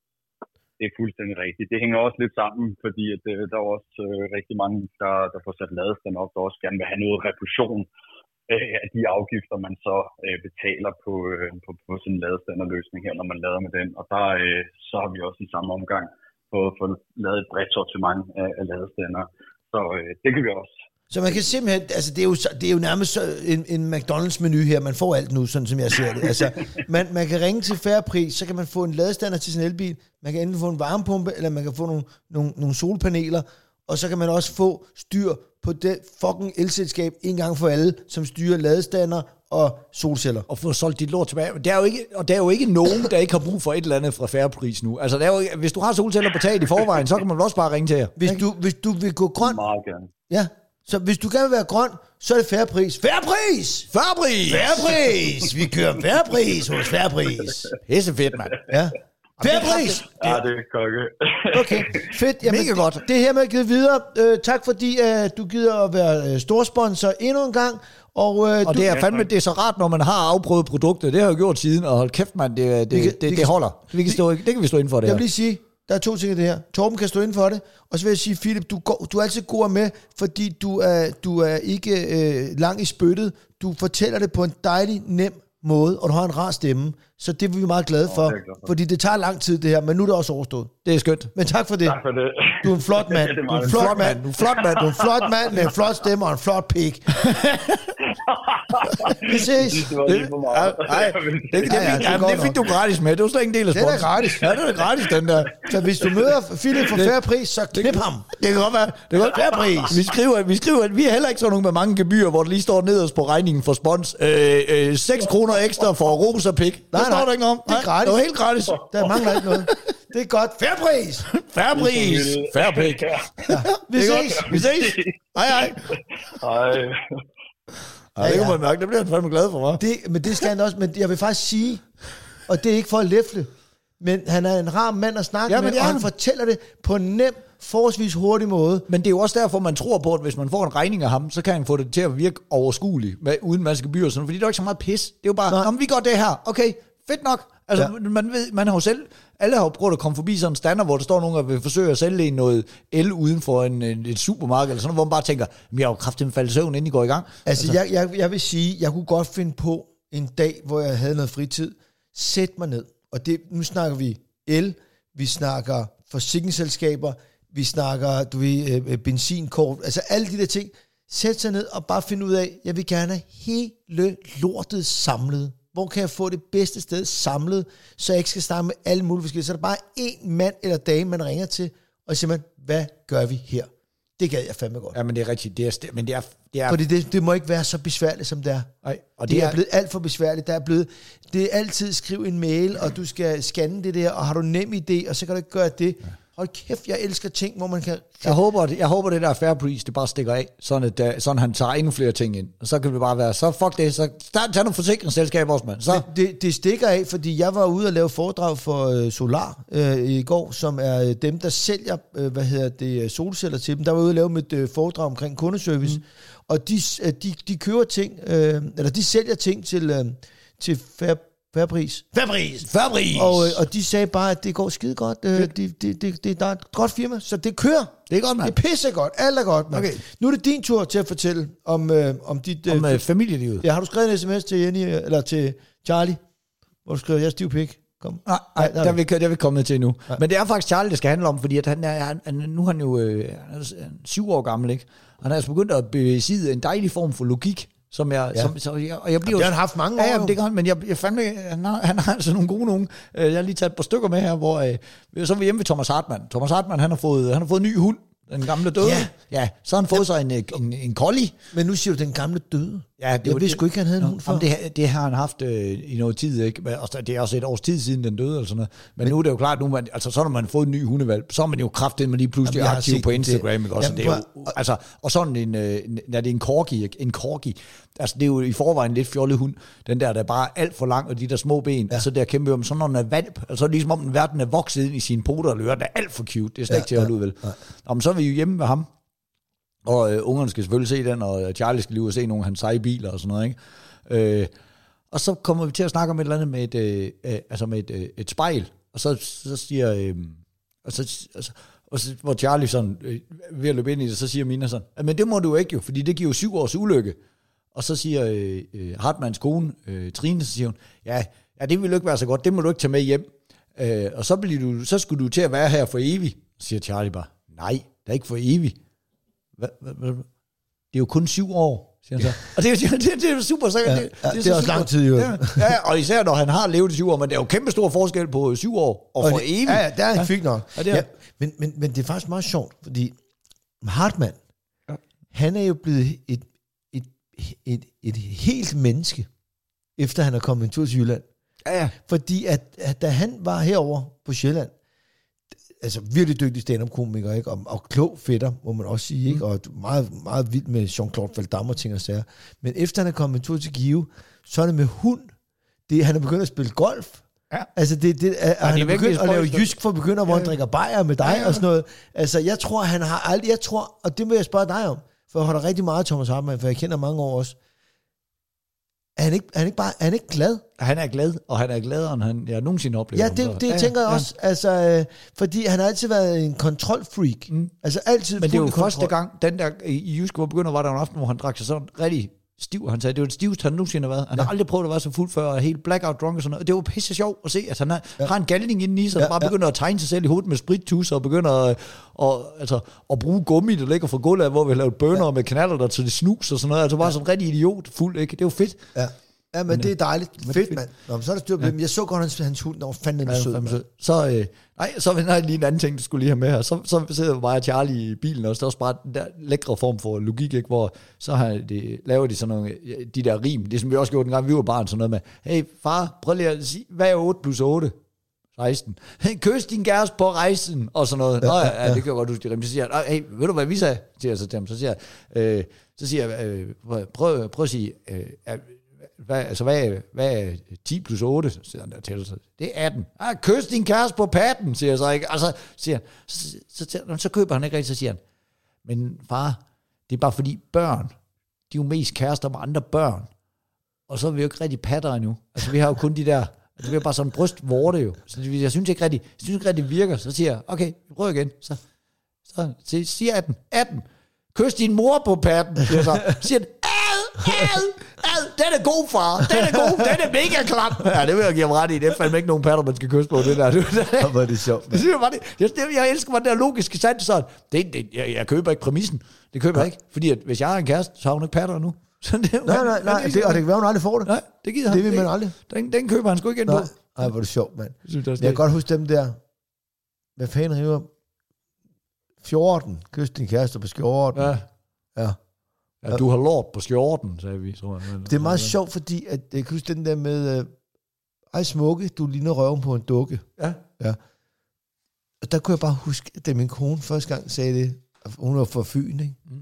Det er fuldstændig rigtigt. Det hænger også lidt sammen, fordi at, øh, der er også øh, rigtig mange, der, der får sat ladestander op, der også gerne vil have noget refusion øh, af de afgifter, man så øh, betaler på, øh, på, på sådan en ladestanderløsning her, når man lader med den. Og der øh, så har vi også i samme omgang fået, fået lavet et bredt sortiment af, af ladestander. Så øh, det kan vi også. Så man kan simpelthen, altså det er jo, det er jo nærmest en, en McDonald's-menu her, man får alt nu, sådan som jeg ser det. Altså, man, man kan ringe til færre pris, så kan man få en ladestander til sin elbil, man kan enten få en varmepumpe, eller man kan få nogle, nogle, nogle solpaneler, og så kan man også få styr på det fucking elselskab en gang for alle, som styrer ladestander og solceller. Og få solgt dit lort tilbage. Det er jo ikke, og der er jo ikke nogen, der ikke har brug for et eller andet fra Fairpris nu. Altså, der er jo, hvis du har solceller på taget i forvejen, så kan man også bare ringe til jer. Hvis du, hvis du vil gå grøn, Meget gerne. ja, så hvis du gerne vil være grøn, så er det Fairpris. Fairpris! Fairpris! Fairpris! Vi kører Fairpris hos Fairpris. Pisse fedt, mand. Ja. Fairpris! Ja, det er konge. Okay, fedt. Jamen, Mega godt. Det, det her med at give videre. Øh, tak fordi uh, du gider at være uh, storsponsor endnu en gang. Og, uh, Og du, det er fandme, det er så rart, når man har afprøvet produktet. Det har jeg jo gjort siden, og hold kæft, mand, det, det, Vi kan- det, vi det, kan- holder. Vi kan stå, det kan vi stå inden for det jeg her. vil lige sige, der er to ting i det her. Torben kan stå inden for det. Og så vil jeg sige, Philip, du, går, du er altid god med, fordi du er, du er ikke øh, lang i spyttet. Du fortæller det på en dejlig, nem måde, og du har en rar stemme. Så det er vi meget glade for, det er jeg glad for. fordi det tager lang tid det her, men nu er det også overstået. Det er skønt. Men tak for det. Tak for det. Du er en flot mand. Det er Du er en meget flot Flot mand. mand. Du er flot mand. Du er en flot mand med en flot stemme og en flot pik. Vi ses. Det var lige for meget. Nej, det, det, det, Ja, ja, fik, det er ja, godt det fik du gratis med. Det var slet ikke en del af Den er sponsoren. gratis. Ja, den er gratis, den der. Så hvis du møder Philip for færre pris, så knip ham. Det kan godt være. Det kan godt Fair pris. Vi skriver, vi skriver, at vi er heller ikke sådan nogle med mange gebyrer, hvor det lige står nederst på regningen for spons. Øh, øh, seks kroner ekstra for ros og pik. Det Nej, står nej. der ikke om. Det er Nej, gratis. Det var helt gratis. Der mangler ikke noget. Det er godt. Fair pris. Færre pris. Færre pik. Vi Det er ses. godt. Vi ses. Hej, hej. Hej. Ja, det kan man mærke. Det bliver han fandme glad for mig. Det, men det skal han også. Men jeg vil faktisk sige, og det er ikke for at læfle, men han er en rar mand at snakke Ja, men med, det er og han han. fortæller det på en nem, forholdsvis hurtig måde. Men det er jo også derfor, man tror på, at hvis man får en regning af ham, så kan han få det til at virke overskueligt, med, uden en masse gebyr og sådan, fordi der er ikke så meget pis. Det er jo bare, om vi gør det her, okay, fedt nok. Altså, Ja. ja. man, ved, man har jo selv, alle har jo prøvet at komme forbi sådan en standard, hvor der står nogen, der vil forsøge at sælge en noget el uden for en, en, et supermarked, eller sådan noget, hvor man bare tænker, men jeg har jo kraftigt faldet i søvn, inden I går i gang. Altså, altså. Jeg, jeg, jeg vil sige, jeg kunne godt finde på en dag, hvor jeg havde noget fritid, sæt mig ned. Og det, nu snakker vi el, vi snakker forsikringsselskaber, vi snakker, du ved, øh, benzinkort, altså alle de der ting. Sæt sig ned og bare finde ud af, jeg vil gerne have hele lortet samlet. Hvor kan jeg få det bedste sted samlet, så jeg ikke skal starte med alle mulige forskellige. Så er der bare en mand eller dame, man ringer til, og siger man, hvad gør vi her? Det gad jeg fandme godt. Ja, men det er rigtigt. Det er, st- men det er, det er Fordi det, det må ikke være så besværligt, som det er. nej, og Og det, det er er, blevet alt for besværligt. Der er blevet, det er altid skriv en mail, og du skal scanne det der, og har du nem idé, og så kan du ikke gøre det. Hold kæft, jeg elsker ting, hvor man kan... jeg håber, jeg håber, det der fair pris, det bare stikker af, sådan at uh, sådan han tager endnu flere ting ind. Og så kan det bare være, så fuck det, så tag nogle forsikringsselskaber også, mand. Så, Det, det stikker af, fordi jeg var ude og lave foredrag for øh, Solar øh, i går, som er øh, dem, der sælger øh, hvad hedder det, solceller til dem. Der var ude og lave mit øh, foredrag omkring kundeservice, mm. og de, øh, de, de køber ting, øh, eller de sælger ting til, øh, til fair, fair pris. Fair pris! fair pris! Og, øh, og de sagde bare, at det går skide godt. Øh, det, det, det, det, der er et godt firma, så det kører. det er godt, Det mand. er pisse godt. Alt er godt, mand. Okay. Nu er det din tur til at fortælle om, øh, om dit... Om Øh, uh, familielivet. ja, har du skrevet en sms til Jenny, eller til Charlie, hvor du skriver, jeg er stiv pik. Kom. Nej, nej, der er vi, der er vi kommet til nu. Nej. Men det er faktisk Charlie, det skal handle om, fordi at han er, han, han, nu er han jo øh, han er syv år gammel, ikke? Og han er altså begyndt at besidde en dejlig form for logik, som jeg... Ja. Som, så jeg og jeg bliver, det har han haft mange år. Ja, det kan han, men jeg, jeg fandme, han, har, han har altså nogle gode nogen. Jeg har lige taget et par stykker med her, hvor... Øh, så er vi hjemme ved Thomas Hartmann. Thomas Hartmann, han har fået, han har fået en ny hund. Den gamle døde. Ja. ja så har han fået sig en, en, en collie. Men nu siger du, den gamle døde. Ja, det jeg var, vidste sgu ikke, han havde en hund før. Det, det har han haft øh, i noget tid, ikke? Og det er også et års tid siden, den døde, eller sådan noget. Men, men nu er det jo klart, nu man, altså, så når man fået en ny hundevalg, så er man jo kraftigt, man lige pludselig er aktiv på Instagram, ikke? Også, jamen, det er jo, altså, og sådan en, øh, er det en corgi, en corgi, altså det er jo i forvejen en lidt fjollet hund, den der, der er bare alt for lang, og de der små ben, ja. Altså der kæmpe om, så når den er valp, altså ligesom om den verden er vokset ind i sine poter og lører, det er alt for cute, det er slet ikke ja, til at holde ud, vel? Ja. Om så er vi jo hjemme med ham, og øh, ungerne skal selvfølgelig se den, og Charlie skal lige ud og se nogle af hans seje biler og sådan noget, ikke? Øh, og så kommer vi til at snakke om et eller andet med et, øh, øh, altså med et, øh, et spejl, og så, så siger, øh, og så, altså, og så, hvor Charlie sådan, øh, ved at løbe ind i det, så siger Mina sådan, men det må du ikke jo, fordi det giver jo syv års ulykke. Og så siger øh, Hartmanns kone, øh, Trine, så siger hun, ja, ja, det vil jo ikke være så godt, det må du ikke tage med hjem. Øh, og så, bliver du, så skulle du til at være her for evigt, siger Charlie bare, nej, det er ikke for evigt. Hva, hva, hva? Det er jo kun syv år, siger han så. Og det er jo det, det er super så, ja, det, ja, det, er, det er også lang tid jo. Ja, ja, og især når han har levet i syv år, men det er jo kæmpe stor forskel på syv år og, og for det, evigt. Ja, ja, det er ja. Fint nok. Ja, det er. Ja, men, men, men det er faktisk meget sjovt, fordi Hartmann, ja. Han er jo blevet et, et, et, et helt menneske, efter han er kommet en tur til Jylland. Ja, ja. Fordi at, at da han var herover på Sjælland, altså virkelig dygtig stand-up-komiker, ikke? Og, og klog fætter, må man også sige, ikke? Mm. Og meget, meget vild med Jean-Claude Van Damme og ting og sager. Men efter han er kommet en tur til Give, så er det med hund. Det, han er begyndt at spille golf. Ja. Altså det, det er, ja, han er begyndt at lave jysk for begynder, hvor ja. Han drikker bajer med dig ja, ja. Og sådan noget. Altså jeg tror, han har aldrig, jeg tror, og det vil jeg spørge dig om, for jeg holder rigtig meget af Thomas Hartmann, for jeg kender mange år også. Er han ikke, er han ikke bare, er han ikke glad? Han er glad, og han er gladere, end han jeg nogensinde oplever. Ja, det, det ja, tænker jeg ja. Også. Altså, øh, fordi han har altid været en kontrolfreak. Mm. Altså altid. Men det er jo kontrol. Første gang, den der i Jysk, hvor begynder, var der en aften, hvor han drak sig sådan rigtig stiv. Han sagde, det var det stiveste, han nogensinde har været. Han ja. Har aldrig prøvet at være så fuld før, og helt blackout drunk og sådan noget. Det var pisse sjovt at se, at han har, ja. Har en galning inde i sig, ja, bare begynder ja. At tegne sig selv i hovedet med sprittusser, og begynder at, og, altså, at bruge gummi, der ligger fra gulvet, hvor vi har lavet bønner ja. Med kanaler, der til det snus og sådan noget. Altså bare ja. Sådan en rigtig idiot fuld, ikke? Det var fedt. Ja. Ja, men det er dejligt. Fedt, fedt. Mand. Nå, så er der styr på ja. Jeg så godt hans, hans hund, der var fandme ja, sød. sød. Så, øh, nej, så er der lige en anden ting, du skulle lige have med her. Så, så sidder mig og Charlie i bilen også. Der er også bare den der lækre form for logik, ikke? Hvor så har de, laver de sådan nogle, de der rim. Det som vi også gjorde dengang, vi var barn, sådan noget med, hey far, prøv lige at sige, hvad er otte plus otte? seksten. Hey, kys din kæreste på rejsen, og sådan noget. Nå ja, ja, ja det kan jeg godt huske, de rim. Så siger jeg, hey, ved du hvad vi sagde? Siger jeg så til ham. Så siger jeg, øh, så siger jeg øh, prøv, prøv at sige, øh, Hvad, altså, hvad, er, hvad er ti plus otte? Så siger han der til sig. Det er atten. Ah, kys din kæreste på patten, siger jeg så ikke. Altså, siger han, så, så, så, så køber han ikke rigtig, så siger han, men far, det er bare fordi børn, de er jo mest kærester med andre børn. Og så er vi jo ikke rigtig patter endnu. Altså, vi har jo kun de der, altså, vi har bare sådan en brystvorte jo. Så jeg synes ikke rigtig, jeg synes ikke rigtig virker. Så siger jeg, okay, vi prøver igen. Så, så, så siger atten. atten. Kys din mor på patten, siger jeg så. Så siger han, ad, ad, den er god, far. Den er god. Den er mega klam. Ja, det vil jeg give ham ret i. Det er fandme ikke nogen patter, man skal kysse på. Det der. Hvor er det sjovt. Det synes jeg, jeg, jeg elsker mig den der logiske sand. Sådan. Det, det, jeg, jeg køber ikke præmissen. Det køber jeg ikke. Fordi at, hvis jeg har en kæreste, så har hun ikke patter nu. Så det, nej, nej, nej. Det, og det kan være, hun aldrig får det. Nej, det gider han. Det vil man aldrig. Den, den køber han sgu ikke ind på. Nej, hvor er det sjovt, mand. Jeg, jeg kan godt huske dem der. Hvad fanden river? fjorten. Kys din kæreste på skjorten. Ja. Ja. Ja, du har lort på skjorten, sagde vi. Så, men, det er meget sjovt, fordi at, jeg kan huske den der med, øh, ej smukke, du ligner røven på en dukke. Ja. Ja. Og der kunne jeg bare huske, da min kone første gang sagde det, hun var fra Fyn, ikke? Mm.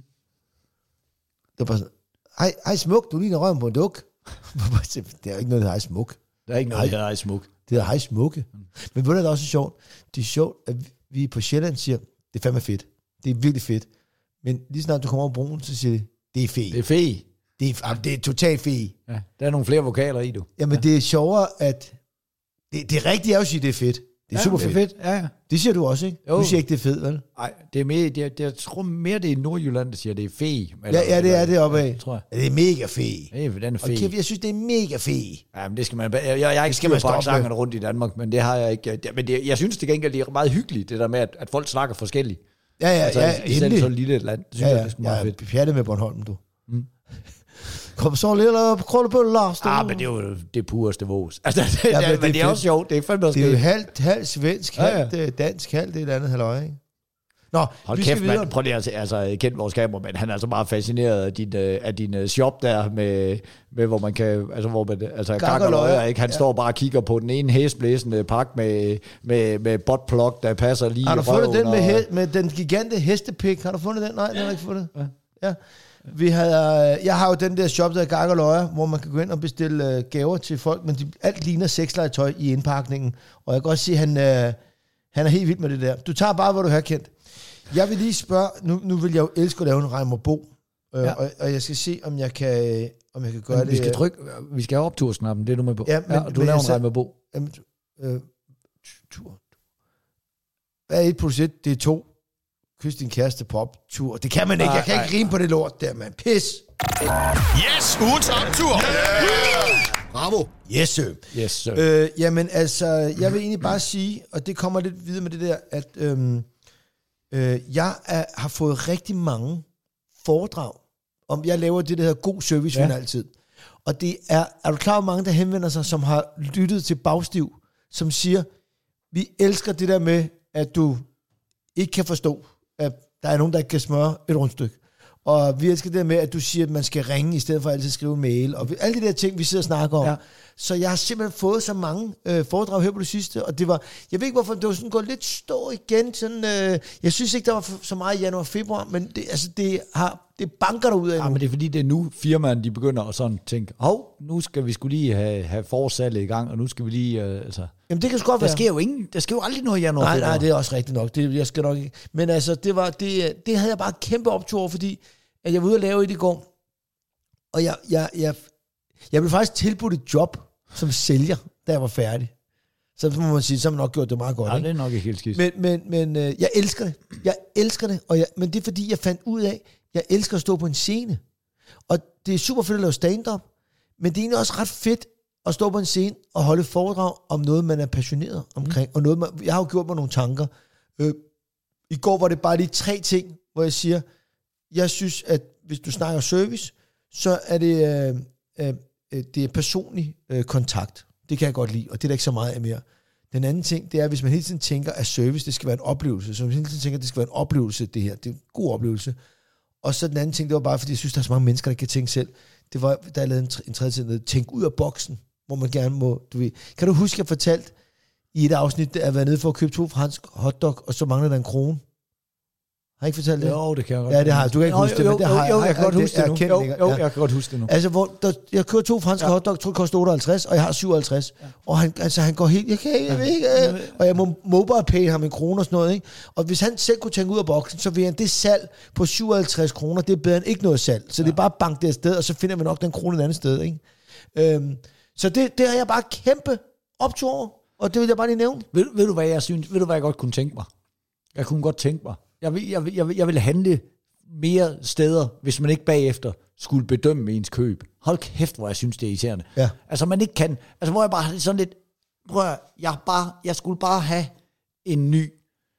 Der var sådan, ej, ej smuk, du ligner røven på en dukke. Det er ikke noget, der er smuk. Der er ikke noget, der er smuk. Det er hej smukke. Mm. Men ved du, det er også sjovt? Det er sjovt, at vi på Sjælland siger, det er fandme fedt. Det er virkelig fedt. Men lige snart du kommer over broen, så siger de, det er fedt. Det er fedt. Det er, det er totalt fedt. Ja, der er nogle flere vokaler i, du. Jamen, ja. Det er sjovere, at... Det, det rigtige er jo at sige, det er fedt. Det er super fedt. fedt. Ja, ja. Det siger du også, ikke? Jo. Du siger ikke, det er fedt, vel? Nej, det er mere, det er, det er, jeg tror mere, det er Nordjylland, der siger, det er fe. Ja, ja, det er det oppe af. Tror jeg. Ja, det er mega fe. Ja, den er fe. Okay, jeg synes, det er mega fe. Ja, men det skal man... Jeg, jeg, jeg er ikke styr på accenterne rundt i Danmark, men det har jeg ikke. Jeg, men det, jeg synes til gengæld, det er meget hyggeligt, det der med, at, at folk snakker forskelligt. Ja, ja, altså, ja, i selv så lille et land. Det synes ja, ja, jeg, det er meget ja, fedt. pjatte med Bornholm, du. Mm. Kom så lidt og krøllebølle, Lars. Ah, men det er jo det pureste vås. Altså, det, ja, det, men det, men det er også sjovt. Det er fandme også det er jo halvt, halvt svensk, ja, ja. halvt dansk, halvt det et andet halvøje, ikke? Nå, hold vi kæft, skal videre. mand. Prøv lige at altså, kende vores kamera, men han er altså meget fascineret af din, af din shop der, med, med hvor man kan, altså hvor man, altså gak og løjer, ikke? Han ja. står bare og kigger på den ene hæsblæsende pakke med, med, med botplug, der passer lige. Har du fundet den med, og... he, med den gigante hestepik? Har du fundet den? Nej, den har jeg ikke fundet. Ja. ja. Vi havde, jeg har jo den der shop, der er Gak og Løjer, hvor man kan gå ind og bestille uh, gaver til folk, men de, alt ligner sexlegetøj i indpakningen. Og jeg kan også sige, at han, uh, han er helt vild med det der. Du tager bare, hvor du har kendt. Jeg vil lige spørge, nu, nu vil jeg jo elske at lave en Reimer Bo, uh, ja. og, og jeg skal se, om jeg kan, om jeg kan gøre men det. Vi skal trykke, vi skal have optursknappen, det er du med på. Ja, men, ja, du laver en Reimer Bo. Jamen, uh, tur. Hvad er et plus et? Det er to. Kys din kæreste på optur. Det kan man ikke. Jeg kan ikke rime på det lort der, mand. Pis. Yes, ugens optur. Yeah. Bravo. Yes, sir. Yes, sir. Øh, jamen, altså, jeg vil egentlig bare sige, og det kommer lidt videre med det der, at øhm, øh, jeg er, har fået rigtig mange foredrag om, jeg laver det, der hedder god service ja. altid. Og det er, er du klar, hvor mange, der henvender sig, som har lyttet til Bagstiv, som siger, vi elsker det der med, at du ikke kan forstå, at der er nogen, der ikke kan smøre et rundstykke. Og vi elsker det med, at du siger, at man skal ringe, i stedet for altid at skrive mail. Og alle de der ting, vi sidder og snakker om. Ja. Så jeg har simpelthen fået så mange øh, foredrag her på det sidste. Og det var, jeg ved ikke hvorfor, det var sådan gået lidt stå igen. Sådan, øh, jeg synes ikke, der var så meget i januar og februar, men det, altså, det, har, det banker der ud af ja, nu. men det er fordi, det er nu firmaerne, de begynder at sådan tænke, hov, nu skal vi skulle lige have, have forsalget i gang, og nu skal vi lige, øh, altså... Jamen det kan sgu godt der være. Sker jo ingen, der sker jo aldrig noget i januar. Nej, nej, det er også rigtigt nok. Det, jeg skal nok ikke. Men altså, det, var, det, det havde jeg bare kæmpe optur, fordi at jeg var ude og lave et i går, og jeg, jeg, jeg, jeg blev faktisk tilbudt et job som sælger, da jeg var færdig. Så må man sige, så har man nok gjort det meget godt. Ja, ikke? det er nok ikke helt skidt. Men, men, men øh, jeg elsker det. Jeg elsker det, og jeg, men det er fordi, jeg fandt ud af, jeg elsker at stå på en scene. Og det er super fedt at lave stand-up, men det er egentlig også ret fedt at stå på en scene og holde foredrag om noget, man er passioneret omkring. Mm. Og noget, man, jeg har jo gjort mig nogle tanker. Øh, I går var det bare lige tre ting, hvor jeg siger, jeg synes, at hvis du snakker service, så er det, øh, øh, det er personlig øh, kontakt. Det kan jeg godt lide, og det er der ikke så meget af mere. Den anden ting, det er, hvis man hele tiden tænker, at service, det skal være en oplevelse. Så hvis man hele tiden tænker, at det skal være en oplevelse, det her. Det er en god oplevelse. Og så den anden ting, det var bare, fordi jeg synes, der er så mange mennesker, der kan tænke selv. Det var, da jeg lavede en, en tredje ting, tænk ud af boksen, hvor man gerne må, du ved. Kan du huske, jeg fortalte i et afsnit, at jeg var nede for at købe to fransk hotdog, og så manglede der en krone? Har jeg ikke fortalt det? Jo, det kan jeg godt. Ja, det har du kan ikke jo, huske det, jo, men det jo, har jeg. Jo, jeg kan godt huske det nu. Jeg Jo, jo, jo, jeg kan godt huske det nu. Altså, hvor der, jeg kører to franske ja. hotdog, tror det koster otteoghalvtreds, og jeg har syvoghalvtreds. Ja. Og han, altså, han går helt, jeg kan ikke, jeg ved ikke, øh, og jeg må mobile pay ham en krone og sådan noget, ikke? Og hvis han selv kunne tænke ud af boksen, så vil han det salg på syvoghalvtreds kroner, det er bedre end ikke noget salg. Så ja. det er bare bank det et sted, og så finder vi nok den krone et andet sted, ikke? Øhm, så det, det har jeg bare kæmpe optur over, og det vil jeg bare lige nævne. Ved, ved du, hvad jeg synes? Ved du, hvad jeg godt kunne tænke mig? Jeg kunne godt tænke mig. Jeg vil, jeg vil, jeg vil, jeg vil handle mere steder, hvis man ikke bagefter skulle bedømme ens køb. Hold kæft, hvor jeg synes, det er irriterende. Ja. Altså, man ikke kan... Altså, hvor jeg bare sådan lidt... Prøv at, jeg, bare, jeg skulle bare have en ny...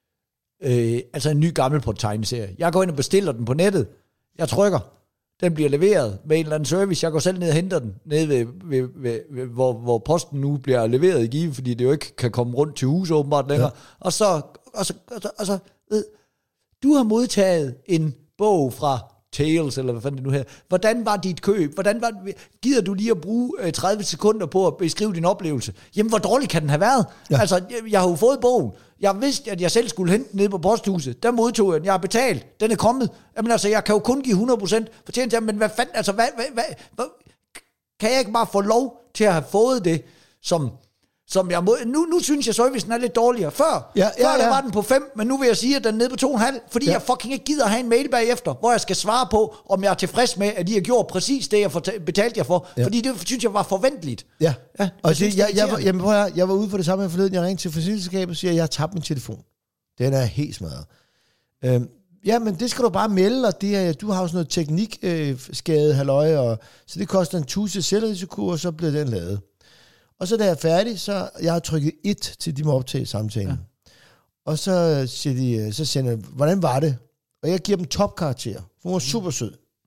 Øh, altså, en ny gammel på tegneserie. Jeg går ind og bestiller den på nettet. Jeg trykker. Den bliver leveret med en eller anden service. Jeg går selv ned og henter den, ned ved, ved, ved, ved hvor, hvor posten nu bliver leveret i Give, fordi det jo ikke kan komme rundt til hus åbenbart længere. Ja. Og så... Og så, og så, og så ved, du har modtaget en bog fra Tales, eller hvad fanden det nu her. Hvordan var dit køb? Hvordan var, gider du lige at bruge tredive sekunder på at beskrive din oplevelse? Jamen, hvor dårlig kan den have været? Ja. Altså, jeg, jeg har jo fået bogen. Jeg vidste, at jeg selv skulle hente den nede på posthuset. Der modtog jeg den. Jeg har betalt. Den er kommet. Jamen altså, jeg kan jo kun give hundrede procent fortjent til, men hvad fanden, altså, hvad, hvad, hvad, hvad, kan jeg ikke bare få lov til at have fået det, som som jeg må, nu, nu synes jeg, servicen er lidt dårligere. Før, ja, ja, før der ja. var den på fem, men nu vil jeg sige, at den er nede på to komma fem, fordi ja. jeg fucking ikke gider have en mail bagefter, hvor jeg skal svare på, om jeg er tilfreds med, at de har gjort præcis det, jeg betalte jer for. Ja. Fordi det synes jeg var forventeligt. Ja, ja og jeg, synes, det, jeg, det jeg, jeg, jamen, prøv at, jeg var ude for det samme forleden. Jeg ringte til forsikringsselskabet og siger, at jeg har tabt min telefon. Den er helt smadret. Øhm, ja, men det skal du bare melde, og det er, du har jo sådan noget teknikskade, øh, halløj, og så det koster en tusind selvrisiko, og så bliver den lavet. Og så da jeg er færdig, så jeg har trykket et til de må optage samtalen. Ja. Og så siger de, så sender jeg, hvordan var det? Og jeg giver dem topkarakter, for hun var super sød.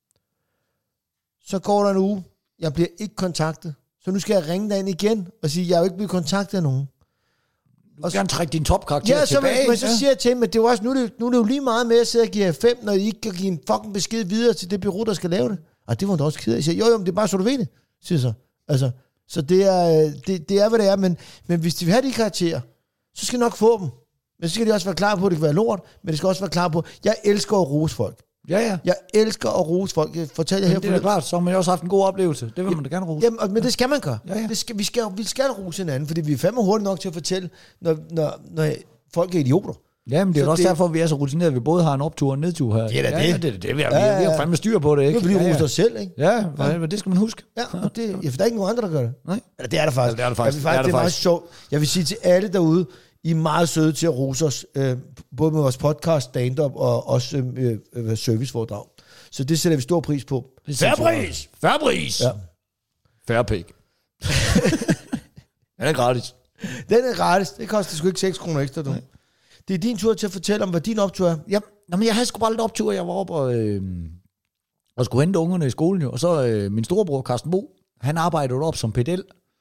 Så går der en uge, jeg bliver ikke kontaktet, så nu skal jeg ringe derind igen og sige, jeg er jo ikke blevet kontaktet af nogen. Du vil gerne trække din topkarakter ja, tilbage. Så, men så siger jeg til dem, at det er også, nu, er det, nu er det jo lige meget med at sidde og give fem, når I ikke kan give en fucking besked videre til det bureau, der skal lave det. Og det var da også ked af. Jeg siger, jo jo, men det er bare så du ved det, siger så. Altså, så det er, det, det er, hvad det er, men, men hvis de vil have de karakterer, så skal de nok få dem. Men så skal de også være klar på, at det kan være lort, men det skal også være klar på, jeg elsker at rose folk. Ja, ja. Jeg elsker at rose folk. Jeg fortæller her det er da klart, så har man jo også haft en god oplevelse. Det vil man da gerne rose. Jamen, men det skal man gøre. Ja, ja. Det skal, vi, skal, vi skal rose hinanden, fordi vi er fandme hurtigt nok til at fortælle, når, når, når folk er idioter. Ja, men det er så også det, derfor, at vi er så rutineret, at vi både har en optur og en nedtur her. Det er da ja, det. Ja, det, er det. Vi har, ja, ja. vi har fandme styr på det, ikke? Det er fordi, vi ja, roser os selv, ikke? Ja, ja, men det skal man huske. Ja, og det, ja, for der er ikke nogen andre, der gør det. Nej. Eller det er der faktisk. Ja, det er der faktisk. Jeg vil faktisk, det er, det er meget sjovt. Jeg vil sige til alle derude, I er meget søde til at rose os, øh, både med vores podcast, stand-up og også øh, øh, serviceforedrag. Så det sætter vi stor pris på. Færpris! Færpris! Ja. Færpik. Den er gratis. Den er gratis. Det koster sgu ikke seks kroner ekstra, du. Det er din tur til at fortælle om, hvad din optur er. Ja, nå, men jeg havde sgu bare lidt optur. Jeg var oppe og, øh, og skulle hente ungerne i skolen jo. Og så øh, min storebror, Carsten Bo, han arbejdede op som pedel.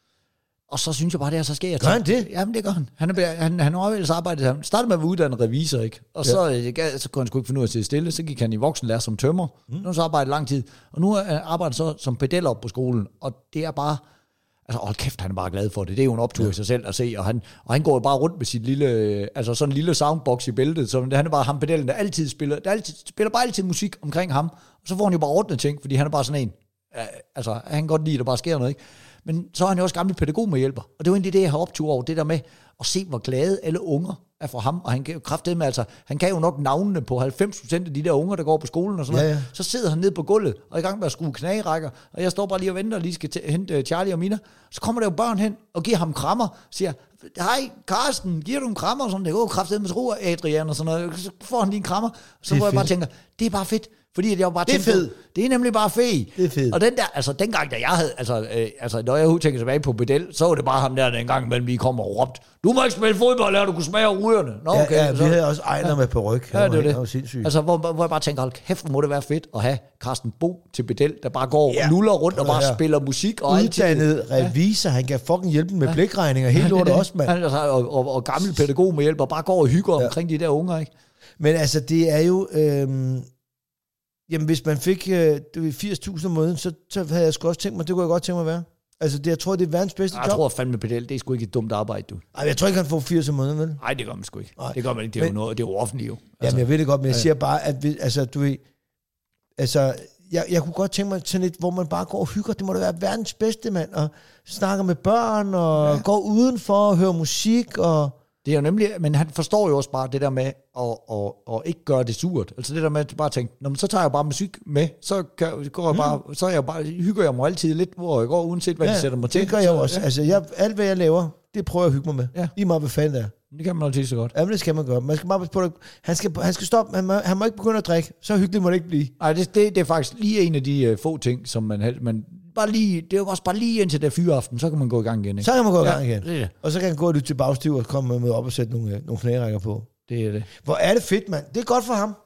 Og så synes jeg bare, det er så sker. Gør han det? Jamen, det gør han. Han, er, han, han har ellers arbejdet. Han startede med at være uddannet revisor, ikke? Og så, ja. øh, så kunne han sgu ikke finde ud af at sidde stille. Så gik han i voksenlærer som tømrer. Mm. Nu har han så arbejdet lang tid. Og nu arbejder han så som pedel op på skolen. Og det er bare... Altså, hold kæft, han er bare glad for det. Det er jo en optur ja. i sig selv at se. Og han, og han går jo bare rundt med sit lille... Altså sådan en lille soundbox i bæltet. Så han er bare ham pedellen, der altid spiller... Der altid, spiller bare altid musik omkring ham. Og så får han jo bare ordnet ting, fordi han er bare sådan en... Altså, han kan godt lide, at der bare sker noget, ikke? Men så er han jo også gammel pædagog med hjælper. Og det er jo egentlig det, jeg har optur over. Det der med at se, hvor glade alle unger er for ham. Og han kan jo kraftedeme med, altså, han kan jo nok navnene på halvfems procent af de der unger, der går på skolen og sådan ja, noget. ja. Så sidder han nede på gulvet og er i gang med at skrue knagerækker. Og jeg står bare lige og venter og lige skal t- hente Charlie og Mina. Så kommer der jo børn hen og giver ham krammer. Siger, hej Carsten, giver du en krammer? Og sådan, det går kraftedeme med ro, Adrian og sådan noget. Så får han lige en krammer. Så får jeg bare tænker, det er bare fedt. Fordi jeg bare det er fedt. Det er nemlig bare fedt. Det er fedt. Og den der, altså dengang, da jeg havde, altså, øh, altså når jeg tænker tilbage på pedel, så var det bare ham der, der en gang imellem lige kom og råbte, du må ikke spille fodbold, eller du kunne smage af rygerne. Nå, okay. Ja, ja, vi så, havde også Ejner ja. med på ryg. Ja, det var det. Det var sindssygt. Altså, hvor, hvor jeg bare tænker, hold kæft, hvor må det være fedt at have Carsten Bo til pedel, der bare går ja. og nuller rundt og bare her. spiller musik. Og uddannet revisor, han kan fucking hjælpe med ja. blikregninger, helt lort også, mand. Altså, og, og, og gammel pædagog med hjælp, og bare går og hygger ja. omkring de der unger, ikke? Men altså, det er jo... Øhm Jamen, hvis man fik øh, firs tusind om måneden, så, så havde jeg sgu også tænkt mig, det kunne jeg godt tænke mig at være. Altså, det, jeg tror, det er verdens bedste jeg job. Jeg tror fandme pedel, det er sgu ikke et dumt arbejde, du. Nej, jeg tror ikke, han får firs om måneden, vel? Nej, det gør man sgu ikke. Ej. Det gør man ikke, det er men, jo noget, det er jo offentligt jo. Altså, jamen, jeg ved det godt, men jeg siger bare, at vi, altså, du ved, altså, jeg, jeg kunne godt tænke mig sådan et, hvor man bare går og hygger, det må da være verdens bedste, mand, og snakker med børn, og ja. går udenfor og hører musik, og... Det er jo nemlig, men han forstår jo også bare det der med at, at, at ikke gøre det surt. Altså det der med at bare tænke, nå, men så tager jeg bare musik med, så, kan, går jeg bare, mm. så er jeg bare, hygger jeg mig altid lidt, hvor jeg går, uanset hvad ja, de sætter mig til. Det gør jeg også. Ja. Altså jeg, alt hvad jeg laver, det prøver jeg at hygge mig med. Ja. Lige meget hvad fanden det er. Det kan man altid så godt. Ja, men det skal man gøre. Man skal bare på det. Han skal, han skal stoppe, han må, han må ikke begynde at drikke, så hyggeligt må det ikke blive. Nej, det, det, det er faktisk lige en af de uh, få ting, som man, man bare lige, det er jo også bare lige indtil det fyreaften, så kan man gå i gang igen. Ikke? Så kan man gå i gang ja, igen. Det det. Og så kan han gå lidt til bagstiv og komme med op og sætte nogle, nogle knærækker på. Det er det. Hvor er det fedt, mand. Det er godt for ham.